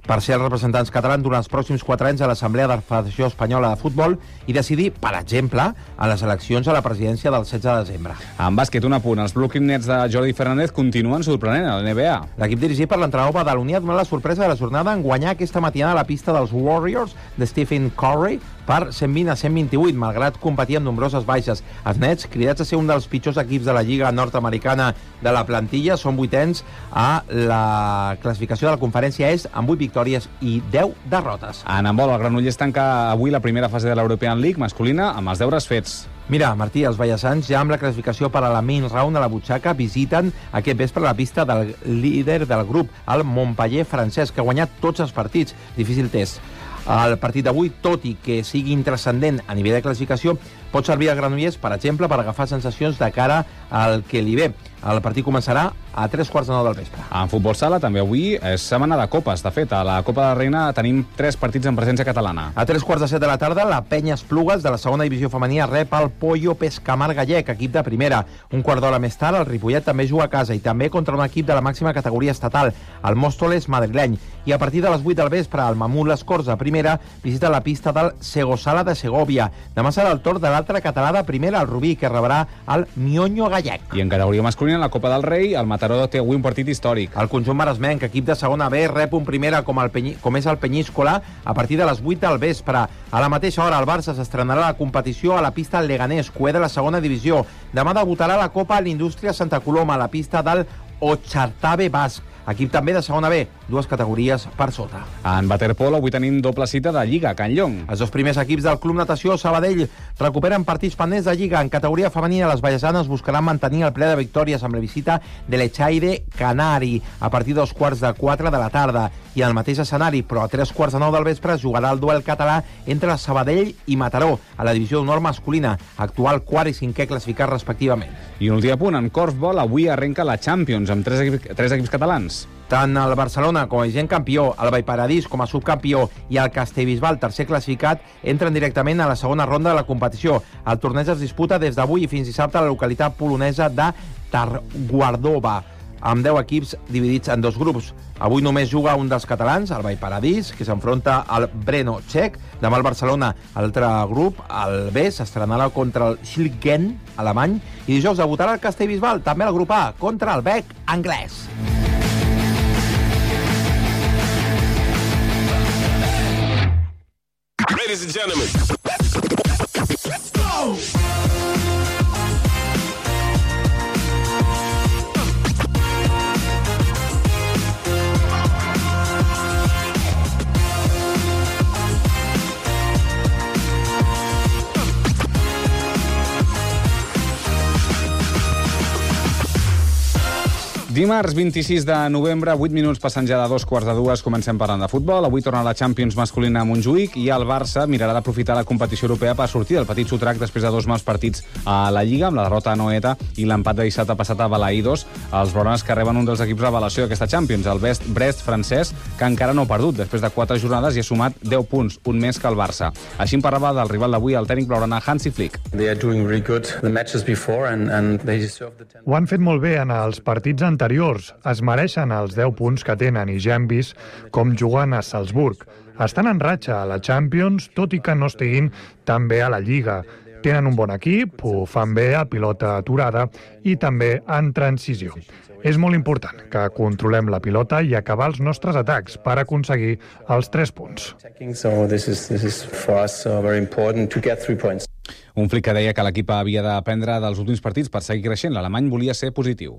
per ser els representants catalans durant els pròxims quatre anys a l'Assemblea de la Federació Espanyola de Futbol i decidir, per exemple, a les eleccions a la presidència del setze de desembre. En bàsquet, un apunt. Els Brooklyn Nets de Jordi Fernández continuen sorprenent a la N B A. L'equip dirigit per l'entrenador badaloní ha donat la sorpresa de la jornada en guanyar aquesta matinada a la pista dels Warriors de Stephen Curry per cent vint a cent vint-i-vuit, malgrat competir amb nombroses baixes. Els Nets, cridats a ser un dels pitjors equips de la Lliga nord-americana de la plantilla, són vuitens a la classificació de la conferència est amb vuit victòries i deu derrotes. En handbol, el Granollers tanca avui la primera fase de l'European League masculina amb els deures fets. Mira, Martí, els ballassans ja amb la classificació per a la main round a la butxaca visiten aquest vespre la pista del líder del grup, el Montpellier francès, que ha guanyat tots els partits. Difícil test. El partit d'avui, tot i que sigui intrascendent a nivell de classificació, pot servir a Granollers, per exemple, per agafar sensacions de cara al que li ve. El partit començarà a tres quarts de nou del vespre. En futbol sala, també avui és setmana de copes. De fet, a la Copa de la Reina tenim tres partits en presència catalana. A tres quarts de set de la tarda, la Penya Esplugues de la segona divisió femenina rep el Pollo Pescamar Gallec, equip de primera. Un quart d'hora més tard, el Ripollet també juga a casa i també contra un equip de la màxima categoria estatal, el Móstoles madrileny. I a partir de les vuit del vespre, el Mamut Les Corts de primera visita la pista del Segosala de Segovia. Demà serà el torn de l'altre català de primera, el Rubí, que rebrà el Mioño Gallec. I en categoria masculina, en la Copa del Rei, el Mataró té avui un partit històric. El conjunt maresmenc, equip de segona B, rep un primera com, el Peñi, com és el Peñíscola a partir de les vuit del vespre. A la mateixa hora, el Barça s'estrenarà la competició a la pista Leganés, cué de la segona divisió. Demà debutarà la Copa a l'Indústria Santa Coloma, a la pista del Ochartabe Basc, equip també de segona B, dues categories per sota. En waterpolo avui tenim doble cita de Lliga a Can Llong. Els dos primers equips del Club Natació Sabadell recuperen partits pendents de Lliga. En categoria femenina, les vallesanes buscaran mantenir el ple de victòries amb la visita de l'Echaide Canari a partir dels quarts de quatre de la tarda. I al mateix escenari, però a tres quarts de nou del vespre, es jugarà el duel català entre Sabadell i Mataró a la divisió d'honor masculina, actual quart i cinquè classificat respectivament. I un últim apunt, en korfball avui arrenca la Champions amb tres equips, tres equips catalans. Tant el Barcelona com a vigent campió, el Vallparadís com a subcampió i el Castellbisbal, tercer classificat, entren directament a la segona ronda de la competició. El torneig es disputa des d'avui i fins dissabte a la localitat polonesa de Targuardova, amb deu equips dividits en dos grups. Avui només juga un dels catalans, el Vallparadís, que s'enfronta al Brno txec. Demà el Barcelona, l'altre grup, el B, s'estrenarà contra el Schalke alemany, i dijous debutarà el Castellbisbal, també al grup A, contra el Beck anglès. Ladies and gentlemen, let's go! Dimarts vint-i-sis de novembre, vuit minuts passant ja de dos quarts de dues, comencem parlant de futbol. Avui torna la Champions masculina a Montjuïc i el Barça mirarà d'aprofitar la competició europea per sortir del petit sotrac després de dos mals partits a la Lliga, amb la derrota a Noeta i l'empat de dissabte passat a Balaïdos. Els blaugranes que reben un dels equips revelació d'aquesta Champions, el Brest, Brest francès, que encara no ha perdut. Després de quatre jornades i ha sumat deu punts, un més que el Barça. Així en parlava del rival d'avui, el tècnic blaugrana Hansi Flick. Ho han fet molt bé en els partits anteriors. Es mereixen els deu punts que tenen i ja hem vist com juguen a Salzburg. Estan en ratxa a la Champions, tot i que no estiguin tan bé a la Lliga. Tenen un bon equip, ho fan bé a pilota aturada i també en transició. És molt important que controlem la pilota i acabar els nostres atacs per aconseguir els tres punts. Un Flick que deia que l'equip havia d'aprendre dels últims partits per seguir creixent. L'alemany volia ser positiu.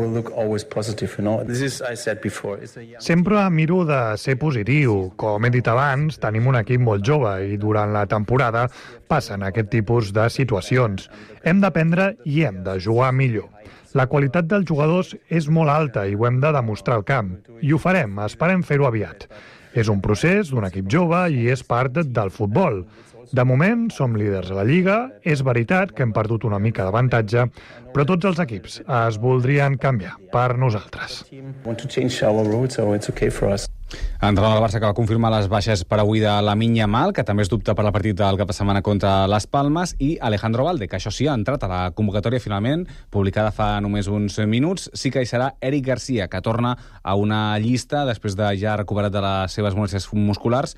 Sempre miro de ser positiu. Com he dit abans, tenim un equip molt jove i durant la temporada passen aquest tipus de situacions. Hem d'aprendre i hem de jugar millor. La qualitat dels jugadors és molt alta i ho hem de demostrar al camp. I ho farem, esperem fer-ho aviat. És un procés d'un equip jove i és part del futbol. De moment, som líders a la Lliga, és veritat que hem perdut una mica d'avantatge, però tots els equips es voldrien canviar per nosaltres. Entrenador del Barça que va confirmar les baixes per avui de Lamine Yamal, que també es dubta per la partida del cap de setmana contra les Palmes, i Alejandro Valde, que això sí ha entrat a la convocatòria finalment, publicada fa només uns minuts. Sí que hi serà Eric Garcia, que torna a una llista després de ja recuperat de les seves molèsties musculars.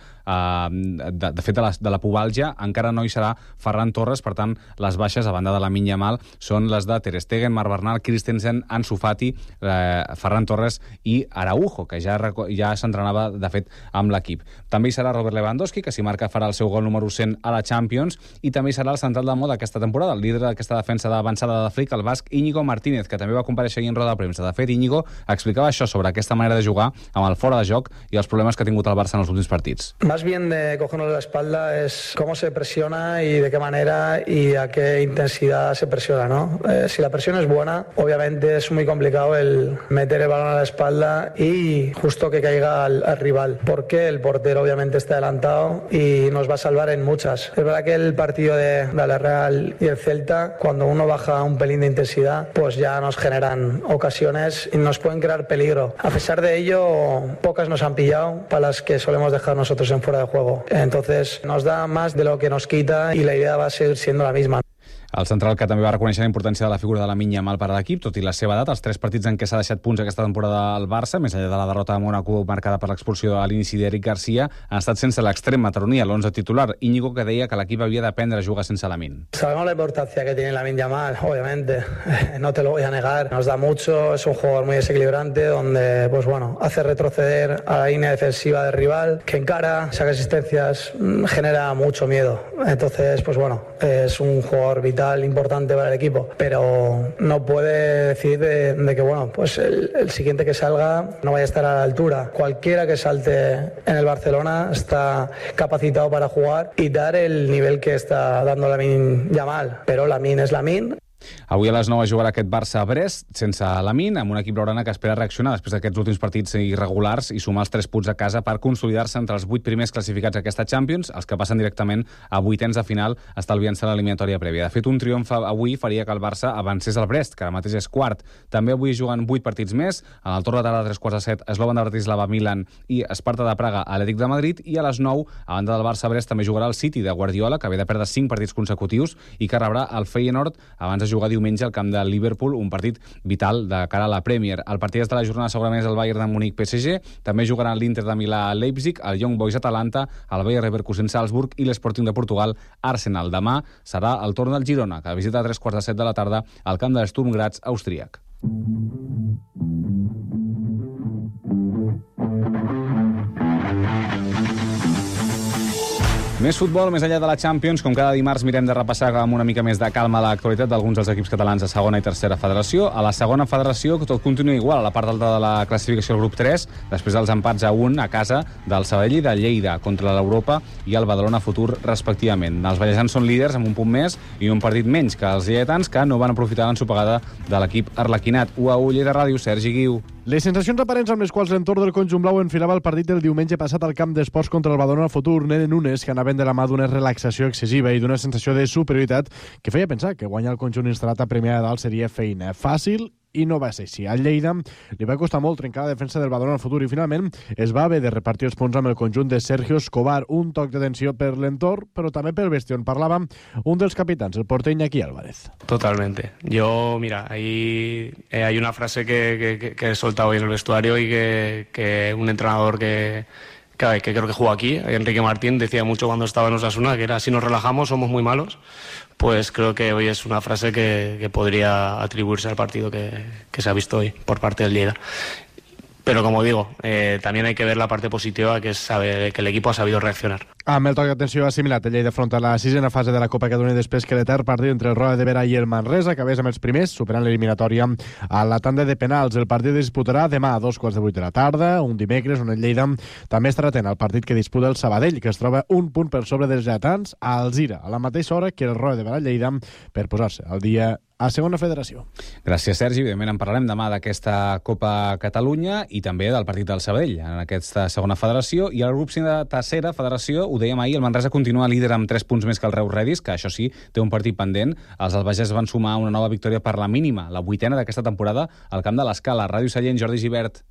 De, de fet, de la, de la pubalgia encara no hi serà Ferran Torres, per tant, les baixes, a banda de Lamine Yamal, són les de Ter Stegen, Marc Bernal, Christensen, Ansu Fati, eh, Ferran Torres i Araujo, que ja, ja s'entrenava, de fet, amb l'equip. També hi serà Robert Lewandowski, que si marca farà el seu gol número cent a la Champions, i també hi serà el central de moda aquesta temporada, el líder d'aquesta defensa d'avançada de Flick, el basc Íñigo Martínez, que també va comparèixer ahir en roda de premsa. De fet, Íñigo explicava això sobre aquesta manera de jugar amb el fora de joc i els problemes que ha tingut el Barça en els últims partits. Más bien de cogernos la espalda es cómo se presiona y de qué manera y a qué intensidad se presiona, ¿no? Eh, si la presión es buena, obviamente es muy complicado el meter el balón a la espalda y justo que caiga al, al rival, porque el portero obviamente está adelantado y nos va a salvar en muchas. Es verdad que el partido de, de la Real y el Celta, cuando uno baja un pelín de intensidad, pues ya nos generan ocasiones y nos pueden crear peligro. A pesar de ello, pocas nos han pillado para las que solemos dejar nosotros en fuera de juego. Entonces nos da más de lo que nos quita y la idea va a seguir siendo la misma. El central que també va reconèixer la importància de la figura de Lamine Yamal per a l'equip, tot i la seva edat, els tres partits en què s'ha deixat punts aquesta temporada al Barça, més enllà de la derrota de Mónaco marcada per l'expulsió a l'inici d'Eric Garcia, han estat sense l'extrem Mataroní, l'onze titular. Íñigo, que deia que l'equip havia d'aprendre a jugar sense Lamine. Sabemos la importancia que tiene Lamine Yamal, obviamente, no te lo voy a negar, nos da mucho, es un jugador muy desequilibrante, donde, pues bueno, hace retroceder a la línea defensiva del rival, que encara, saca asistencias, genera mucho miedo. Entonces, pues bueno, es un jugador vital, importante para el equipo, pero no puede decir de, de que bueno, pues el, el siguiente que salga no vaya a estar a la altura. Cualquiera que salte en el Barcelona está capacitado para jugar y dar el nivel que está dando Lamine Yamal, pero Lamine es Lamine. Avui a les nou jugarà aquest Barça a Brest, sense Lamine, amb un equip blaugrana que espera reaccionar després d'aquests últims partits irregulars i sumar els tres punts a casa per consolidar-se entre els vuit primers classificats a aquesta Champions, els que passen directament a vuitens de final, estalviant-se l'eliminatòria prèvia. De fet, un triomf avui faria que el Barça avancés al Brest, que ara mateix és quart. També avui juguen vuit partits més, en el torn de tarda a tres quarts de set, Slovan de Bratislava, Milan i Esparta de Praga, Atlètic de Madrid, i a les nou, a banda del Barça-Brest, també jugarà el City de Guardiola, que ve de perdre cinc partits consecutius i que rebrà el Feyenoord abans de jugar diumenge al camp de Liverpool, un partit vital de cara a la Premier. El partit de la jornada segurament és el Bayern de Múnich P S G, també jugaran l'Inter de Milà Leipzig, el Young Boys Atalanta, el Bayer Leverkusen Salzburg i l'Sporting de Portugal Arsenal. Demà serà el torn del Girona, que visita a tres quarts de set de la tarda al camp de l'Sturm Graz austríac. Més futbol, més enllà de la Champions, com cada dimarts mirem de repassar amb una mica més de calma l'actualitat d'alguns dels equips catalans de segona i tercera federació. A la segona federació tot continua igual, a la part alta de la classificació del grup tres, després dels empats a un a casa del Sabadell i de Lleida contra l'Europa i el Badalona Futur, respectivament. Els vallesans són líders amb un punt més i un partit menys que els lleidatans, que no van aprofitar l'ensopegada de l'equip arlequinat. u a u Lleida Ràdio, Sergi Guiu. Les sensacions aparents amb les quals l'entorn del conjunt blau enfilava el partit del diumenge passat al camp d'esports contra el Badalona Futur eren unes que anaven de la mà d'una relaxació excessiva i d'una sensació de superioritat que feia pensar que guanyar el conjunt instal·lat a Premià de Dalt seria feina fàcil, i no va ser així. Al Lleida li va costar molt trencar la defensa del Badalona Futur i finalment es va haver de repartir els punts amb el conjunt de Sergio Escobar, un toc de tensió per l'entorn, però també per bestió. En parlava un dels capitans, el porter Iñaki Álvarez. Totalmente. Yo, mira, ahí eh, hay una frase que, que, que he soltado hoy en el vestuario y que, que un entrenador que, que, que creo que jugó aquí, Enrique Martín, decía mucho cuando estaba en Osasuna, que era si nos relajamos somos muy malos. Pues creo que hoy es una frase que, que podría atribuirse al partido que, que se ha visto hoy por parte del Lleida. Pero como digo, eh, también hay que ver la parte positiva, que es saber que el equipo ha sabido reaccionar. Amb el toc d'atenció assimilat, el Lleida afronta la sisena fase de la Copa Catalunya després que l'etern partit entre el Roda de Berà i el Manresa acabés amb els primers, superant l'eliminatòria a la tanda de penals. El partit es disputarà demà a dos quarts de vuit de la tarda, un dimecres, on el Lleida també estarà atent al partit que disputa el Sabadell, que es troba un punt per sobre dels lleidatans a Alzira, a la mateixa hora que el Roda de Berà Lleida, per posar-se al dia a segona federació. Gràcies, Sergi. Evidentment en parlarem demà d'aquesta Copa Catalunya i també del partit del Sabadell en aquesta segona federació. I el grup cinc de tercera federació, ho dèiem ahir, el Manresa continua líder amb tres punts més que el Reus Redis, que això sí, té un partit pendent. Els albagers van sumar una nova victòria per la mínima, la vuitena d'aquesta temporada, al camp de l'Escala. Ràdio Sallent, Jordi Gibert.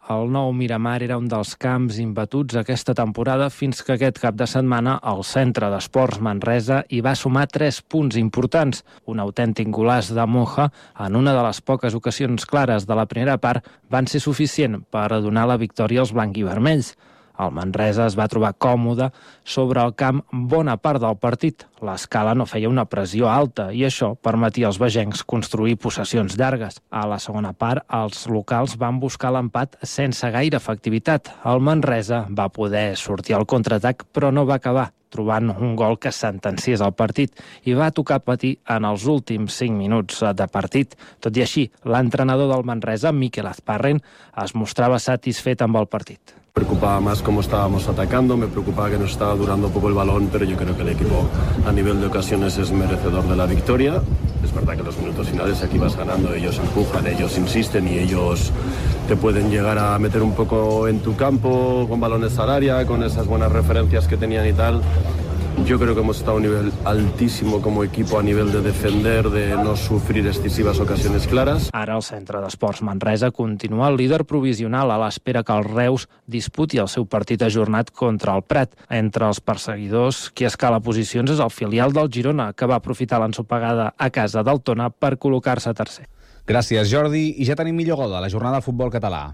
El nou Miramar era un dels camps imbatuts aquesta temporada fins que aquest cap de setmana el Centre d'Esports Manresa hi va sumar tres punts importants. Un autèntic golaç de Moja en una de les poques ocasions clares de la primera part van ser suficient per a donar la victòria als blanc-i-vermells. El Manresa es va trobar còmode sobre el camp bona part del partit. L'escala no feia una pressió alta i això permetia als vegencs construir possessions llargues. A la segona part, els locals van buscar l'empat sense gaire efectivitat. El Manresa va poder sortir al contraatac, però no va acabar trobant un gol que sentenciés el partit i va tocar patir en els últims cinc minuts de partit. Tot i així, l'entrenador del Manresa, Mikel Azparren, es mostrava satisfet amb el partit. Me preocupaba más cómo estábamos atacando, me preocupaba que nos estaba durando poco el balón, pero yo creo que el equipo a nivel de ocasiones es merecedor de la victoria. Es verdad que en los minutos finales aquí vas ganando, ellos empujan, ellos insisten y ellos te pueden llegar a meter un poco en tu campo con balones al área, con esas buenas referencias que tenían y tal. Yo creo que hemos estado a un nivel altísimo como equipo a nivel de defender, de no sufrir excesivas ocasiones claras. Ara el Centre d'Esports Manresa continua el líder provisional a l'espera que el Reus disputi el seu partit ajornat contra el Prat. Entre els perseguidors, qui escala posicions és el filial del Girona, que va aprofitar l'ensopegada a casa del Tona per col·locar-se tercer. Gràcies, Jordi. I ja tenim millor gol de la jornada del futbol català.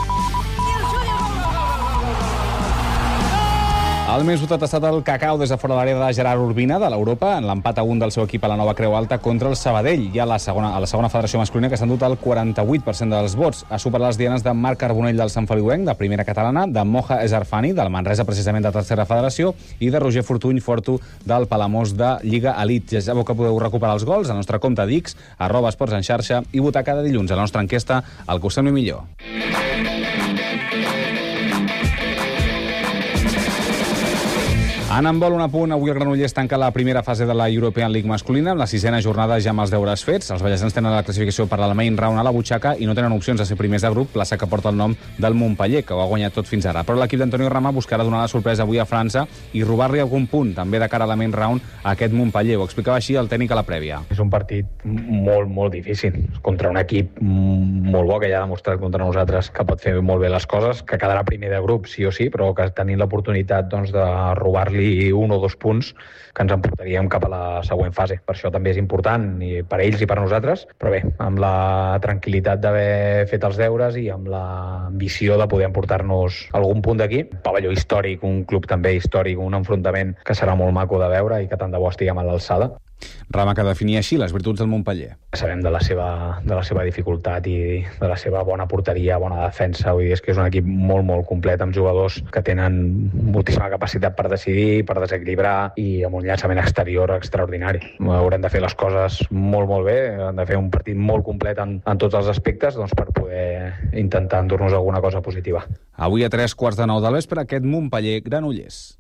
El més votat ha estat el Cacau des de fora de l'àrea de Gerard Urbina, de l'Europa, en l'empat a un del seu equip a la Nova Creu Alta contra el Sabadell. I a la segona, a la segona federació masculina, que s'ha endut el quaranta-vuit per cent dels vots. Ha superat les dianes de Marc Carbonell del Sant Feliuenc, de primera catalana, de Moja Esarfani, del Manresa, precisament de tercera federació, i de Roger Fortuny Fortu, del Palamós de Lliga Elite. Ja sabeu que podeu recuperar els gols al nostre compte d'X, arroba esports en xarxa, i votar cada dilluns a la nostra enquesta el que us sembli millor. En handbol, un apunt. Avui el Granollers tanca la primera fase de la European League masculina, amb la sisena jornada ja amb els deures fets. Els ballesans tenen la classificació per a la main round a la butxaca i no tenen opcions a ser primers de grup, plaça que porta el nom del Montpeller, que ho ha guanyat tot fins ara. Però l'equip d'Antonio Ramà buscarà donar la sorpresa avui a França i robar-li algun punt, també de cara a la main round, a aquest Montpeller. Ho explicava així el tècnic a la prèvia. És un partit molt, molt difícil, contra un equip molt bo, que ja ha demostrat contra nosaltres que pot fer molt bé les coses, que quedarà primer de grup, sí o sí, però que tenint l'oportunitat doncs, de robar-li un o dos punts que ens emportaríem cap a la següent fase. Per això també és important, i per ells i per nosaltres, però bé, amb la tranquil·litat d'haver fet els deures i amb l'ambició de poder emportar-nos algun punt d'aquí. Pavelló històric, un club també històric, un enfrontament que serà molt maco de veure i que tant de bo estiguem a l'alçada. Rama, que definia així les virtuts del Montpeller. Sabem de la seva, de la seva dificultat i de la seva bona porteria, bona defensa. Vull dir, és que és un equip molt, molt complet, amb jugadors que tenen moltíssima capacitat per decidir, per desequilibrar i amb un llançament exterior extraordinari. Haurem de fer les coses molt, molt bé, hem de fer un partit molt complet en, en tots els aspectes doncs, per poder intentar endur-nos alguna cosa positiva. Avui a tres quarts de nou del vespre, aquest Montpeller-Granollers.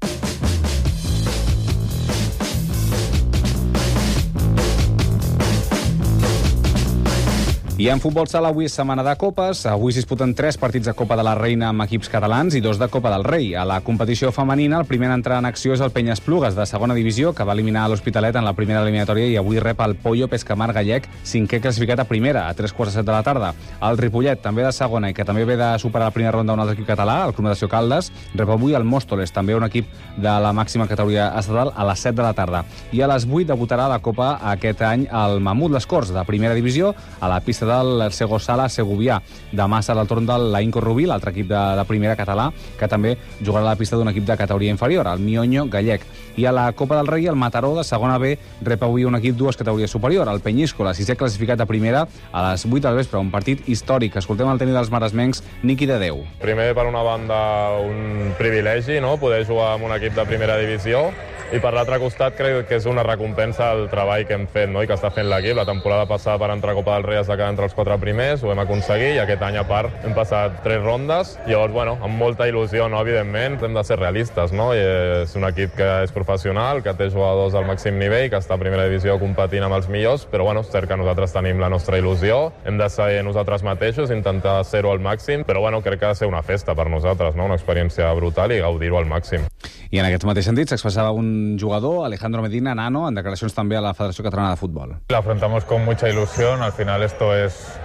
I en futbol sala avui és setmana de copes. Avui s'hi disputen tres partits de Copa de la Reina amb equips catalans i dos de Copa del Rei. A la competició femenina, el primer a entrar en acció és el Penyesplugues, de segona divisió, que va eliminar l'Hospitalet en la primera eliminatòria i avui rep el Pollo Pescamar Gallec, cinquè classificat a primera, a tres quarts de set de la tarda. El Ripollet, també de segona i que també ve de superar la primera ronda un altre equip català, el Club Natació Caldes, rep avui el Móstoles, també un equip de la màxima categoria estatal, a les set de la tarda. I a les vuit debutarà a la Copa aquest any el Mamut Les Corts, de primera divisió, a la pista del Sego Sala Segovià. Demà serà el torn de l'Inco Rubí, l'altre equip de, de primera català, que també jugarà a la pista d'un equip de categoria inferior, el Mioño Gallec. I a la Copa del Rei, el Mataró, de segona B, rep avui un equip dues categories superior, el Penyíscola, sisè classificat a primera, a les vuit del vespre, un partit històric. Escoltem el tècnic dels maresmencs, Niqui de Déu. Primer, per una banda, un privilegi, no?, poder jugar amb un equip de primera divisió, i per l'altre costat crec que és una recompensa al treball que hem fet, no?, i que està fent l'equip. La temporada passada per entrar a Copa del Rei has de quedar entre els quatre primers, ho hem aconseguit, i aquest any a part hem passat tres rondes. Llavors, bueno, amb molta il·lusió, no?, evidentment, hem de ser realistes, no?, i és un equip que és professional, que té jugadors al màxim nivell, que està a primera divisió competint amb els millors, però bueno, és cert que nosaltres tenim la nostra il·lusió, hem de ser nosaltres mateixos, intentar ser-ho al màxim, però bueno, crec que ha de ser una festa per nosaltres, no?, una experiència brutal i gaudir-ho al màxim. I en aquest mateix sentit s'expressava un jugador, Alejandro Medina, Nano, en declaracions també a la Federació Catalana de Fútbol. La afrontamos con mucha ilusión, al final esto es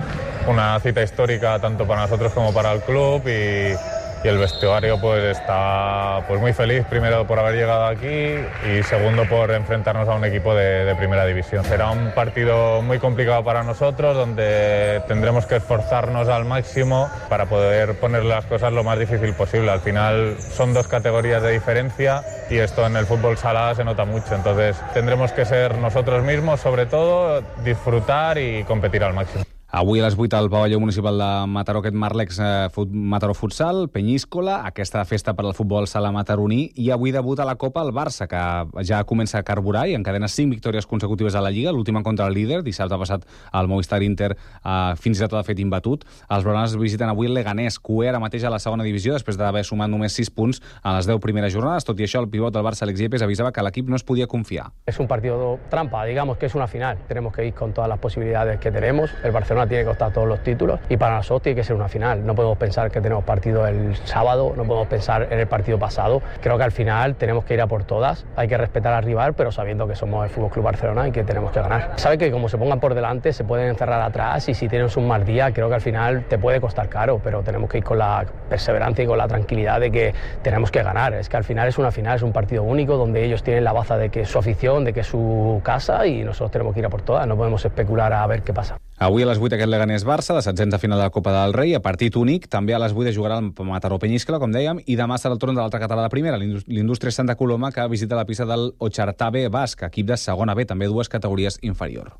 una cita histórica tanto para nosotros como para el club y, y el vestuario pues está pues muy feliz, primero por haber llegado aquí y segundo por enfrentarnos a un equipo de, de primera división. Será un partido muy complicado para nosotros donde tendremos que esforzarnos al máximo para poder poner las cosas lo más difícil posible. Al final son dos categorías de diferencia y esto en el fútbol sala se nota mucho, entonces tendremos que ser nosotros mismos, sobre todo disfrutar y competir al máximo. Avui a les vuit al pavelló municipal de Mataró, aquest Marlex eh, fut, Mataró Futsal, Penyíscola, aquesta festa per al futbol sala mataroní, i avui debuta a la Copa el Barça, que ja comença a carburar i encadena cinc victòries consecutives a la Lliga, l'última contra el líder, dissabte passat al Movistar Inter, eh, fins i tot ha fet imbatut. Els blaugranes visiten avui el Leganés, cué ara mateix a la segona divisió, després d'haver sumat només sis punts a les deu primeres jornades. Tot i això, el pivot del Barça, Alex Yepes, avisava que l'equip no es podia confiar. Es un partido trampa, digamos que es una final. Tenemos que ir con todas las posibilidades que tenemos. El Barcelona tiene que optar todos los títulos y para nosotros tiene que ser una final. No podemos pensar que tenemos partido el sábado, no podemos pensar en el partido pasado. Creo que al final tenemos que ir a por todas. Hay que respetar al rival, pero sabiendo que somos el F C Barcelona y que tenemos que ganar. Sabe que como se pongan por delante se pueden encerrar atrás y si tienen un mal día creo que al final te puede costar caro, pero tenemos que ir con la perseverancia y con la tranquilidad de que tenemos que ganar. Es que al final es una final, es un partido único donde ellos tienen la baza de que es su afición, de que es su casa y nosotros tenemos que ir a por todas. No podemos especular a ver qué pasa. Avui a les vuit aquest Leganés-Barça, de setzents de final de la Copa del Rei, a partit únic. També a les vuit jugarà el Mataró-Penyíscola, com dèiem, i demà serà el torn de l'altre català de primera, l'Indústria Santa Coloma, que visita la pista del Ochartabe basc, equip de segona B, també dues categories inferior.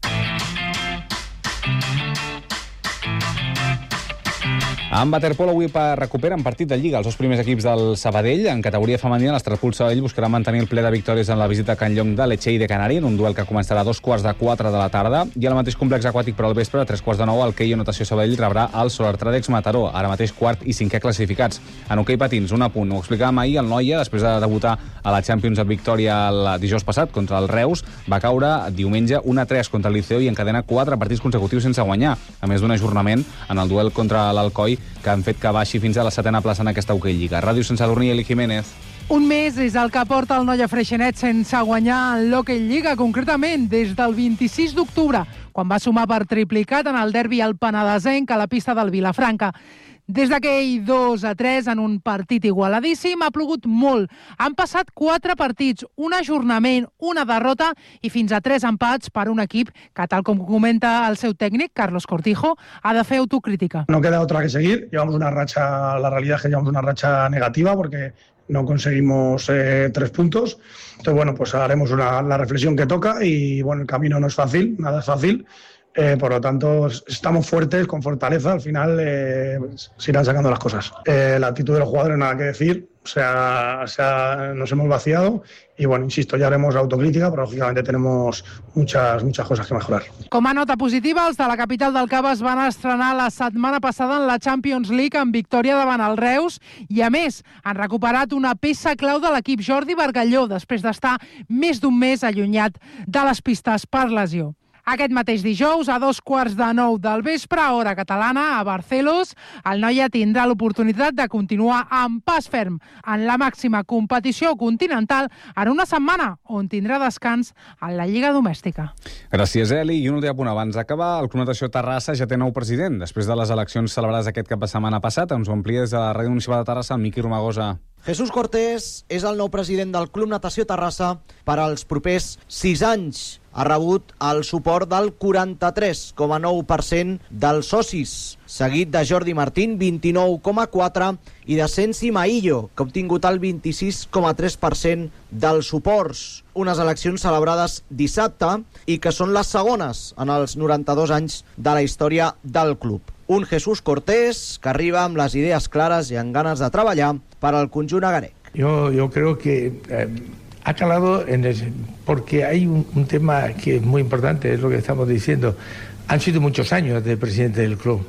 En waterpolo avui recuperen partit de Lliga els dos primers equips del Sabadell. En categoria femenina, l'Estraspool Sabadell buscarà mantenir el ple de victòries en la visita a Can Llong de Lecce de Canari, en un duel que començarà a dos quarts de quatre de la tarda. I al mateix complex aquàtic, però al vespre, a tres quarts de nou, el Queio Natació Sabadell rebrà el Solar Tradex Mataró, ara mateix quart i cinquè classificats. En hoquei patins, un apunt. Ho explicàvem ahir, el Noia, després de debutar a la Champions amb victòria el dijous passat contra el Reus, va caure diumenge un a tres contra el Liceo i encadena quatre partits consecutius sense guanyar, a més d'un ajornament en el duel contra l'Alcoi, que han fet que baixi fins a la setena plaça en aquesta Hoquei Lliga. Ràdio Sense Sadurní, Eli Jiménez. Un mes és el que porta el Noia Freixenet sense guanyar en l'Hoquei Lliga, concretament des del vint-i-sis d'octubre, quan va sumar per triplicat en el derbi al Penedesenc a la pista del Vilafranca. Des d'aquell dos a tres en un partit igualadíssim ha plogut molt. Han passat quatre partits, un ajornament, una derrota i fins a tres empats per un equip que, tal com comenta el seu tècnic, Carlos Cortijo, ha de fer autocrítica. No queda otra que seguir. Llevamos una racha, la realidad es que llevamos una racha negativa porque no conseguimos eh, tres puntos. Entonces, bueno, pues haremos una, la reflexión que toca y, bueno, el camino no es fácil, nada es fácil. Eh, por lo tanto, estamos fuertes, con fortaleza, al final eh, se irán sacando las cosas. Eh, la actitud de los jugadores, nada que decir, o sea, o sea, nos hemos vaciado y, bueno, insisto, ya haremos autocrítica, pero lógicamente tenemos muchas, muchas cosas que mejorar. Com a nota positiva, els de la capital del Cava es van estrenar la setmana passada en la Champions League amb victòria davant el Reus i, a més, han recuperat una peça clau de l'equip, Jordi Bargalló, després d'estar més d'un mes allunyat de les pistes per lesió. Aquest mateix dijous, a dos quarts de nou del vespre, hora catalana, a Barcelos, el Noia tindrà l'oportunitat de continuar amb pas ferm en la màxima competició continental en una setmana on tindrà descans en la Lliga Domèstica. Gràcies, Eli. I un últim punt abans d'acabar. El Club Natació Terrassa ja té nou president. Després de les eleccions celebrades aquest cap de setmana passat, ens ho amplia des de la Ràdio Municipal de Terrassa, el Miqui Romagosa. Jesús Cortés és el nou president del Club Natació Terrassa per als propers sis anys. Ha rebut el suport del quaranta-tres coma nou per cent dels socis, seguit de Jordi Martín, vint-i-nou coma quatre, i de Sensi Maillo, que ha obtingut el vint-i-sis coma tres per cent dels suports. Unes eleccions celebrades dissabte i que són les segones en els noranta-dos anys de la història del club. Un Jesús Cortés que arriba amb les idees clares i amb ganes de treballar per al conjunt agarec. Yo, yo creo que eh, ha calado en el, porque hay un, un tema que es muy importante, es lo que estamos diciendo. Han sido muchos años de presidente del club.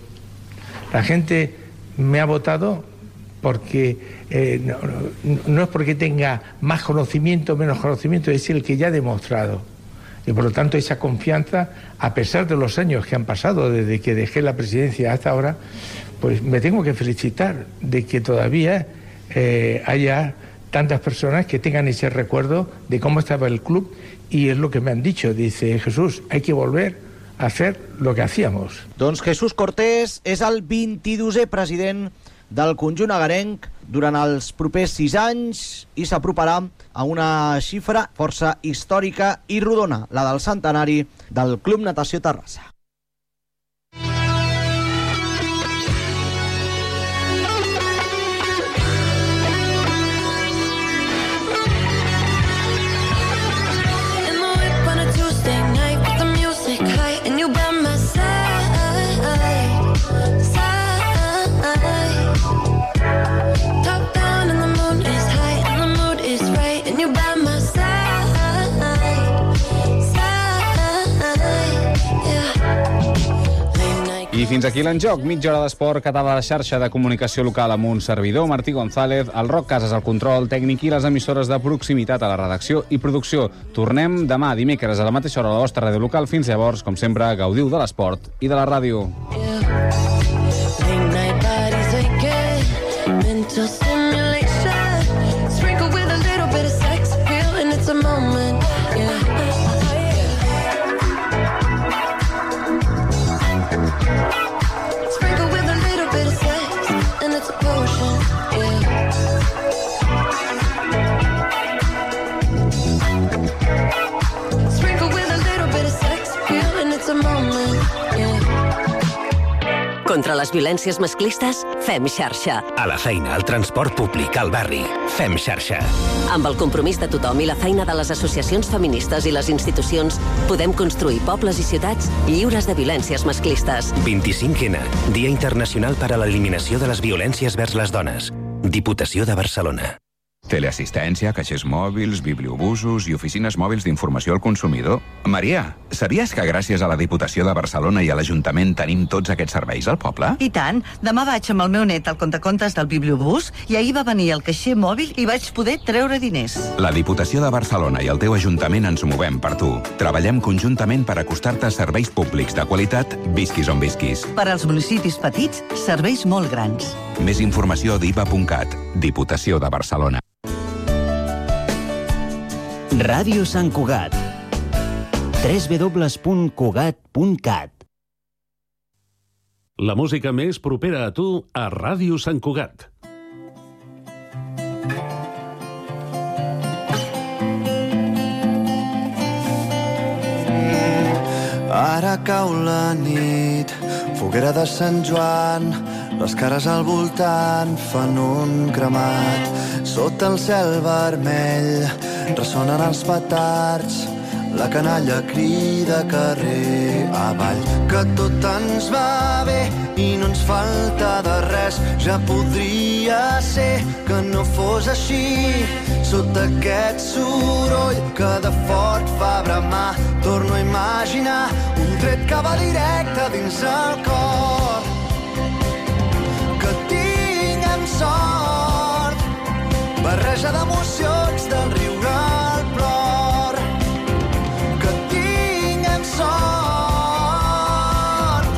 La gente me ha votado porque eh, no, no, no es porque tenga más conocimiento o menos conocimiento, es el que ya ha demostrado. Y por lo tanto esa confianza, a pesar de los años que han pasado desde que dejé la presidencia hasta ahora, pues me tengo que felicitar de que todavía eh, haya tantas personas que tengan ese recuerdo de cómo estaba el club. Y es lo que me han dicho, dice Jesús, hay que volver hacer lo que hacíamos. Doncs Jesús Cortés és el vint-i-dosè president del conjunt agarenc durant els propers sis anys i s'aproparà a una xifra força històrica i rodona, la del centenari del Club Natació Terrassa. I fins aquí l'enjoc, mitja hora d'esport català de xarxa de comunicació local amb un servidor, Martí González, el Roc Casas al control tècnic i les emissores de proximitat a la redacció i producció. Tornem demà dimecres a la mateixa hora a la vostra ràdio local. Fins llavors, com sempre, gaudiu de l'esport i de la ràdio. Contra les violències masclistes, fem xarxa. A la feina, al transport públic, al barri, fem xarxa. Amb el compromís de tothom i la feina de les associacions feministes i les institucions, podem construir pobles i ciutats lliures de violències masclistes. vint-i-cinc ena, Dia Internacional per a l'Eliminació de les Violències vers les Dones. Diputació de Barcelona. Teleassistència, caixers mòbils, bibliobusos i oficines mòbils d'informació al consumidor. Maria, sabies que gràcies a la Diputació de Barcelona i a l'Ajuntament tenim tots aquests serveis al poble? I tant. Demà vaig amb el meu net al contacontes del bibliobús i ahir va venir el caixer mòbil i vaig poder treure diners. La Diputació de Barcelona i el teu Ajuntament ens movem per tu. Treballem conjuntament per acostar-te a serveis públics de qualitat, visquis on visquis. Per als municipis petits, serveis molt grans. Més informació a diva punt cat. Diputació de Barcelona. Ràdio Sant Cugat. w w w punt cugat punt cat. La música més propera a tu a Ràdio Sant Cugat. Ara cau la nit, foguera de Sant Joan, les cares al voltant fan un cremat. Sota el cel vermell ressonen els petards, la canalla crida carrer avall. Que tot ens va bé i no ens falta de res, ja podria ser que no fos així. Sota aquest soroll que de fort fa bramar, torno a imaginar un tret que va directe dins el cor. Que tinguem sort, barreja d'emocions del riure al plor. Que tinguem sort,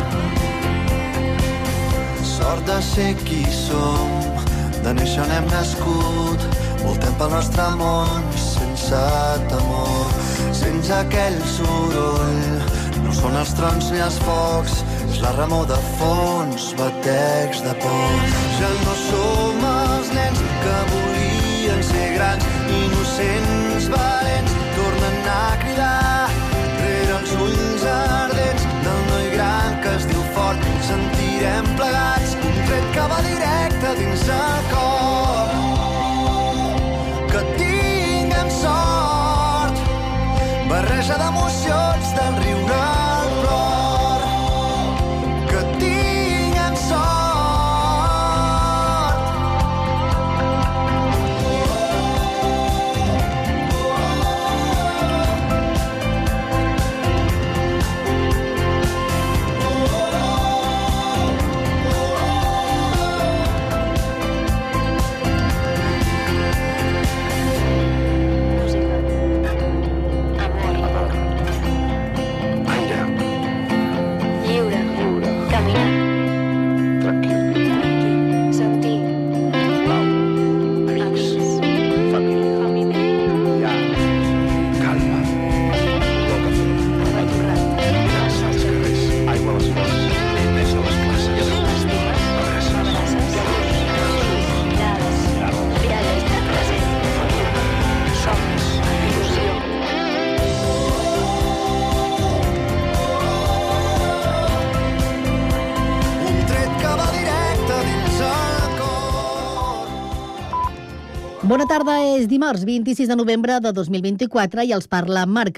sort de ser qui som, de néixer on hem nascut, voltem pel nostre món sense temor, sense aquell soroll. No són els trons ni els focs, és la remor de fons, batecs de por. Ja no som els nens que volien ser grans, innocents, valents, tornen a cridar. Rere els ulls ardents del noi gran que es diu fort, sentirem plegats un tret que va directe dins el cor. Que tinguem sort, barreja d'emocions del riure al plor. Que tinguem sort. Bona tarda, és dimarts vint-i-sis de novembre de dos mil vint-i-quatre i els parla Marc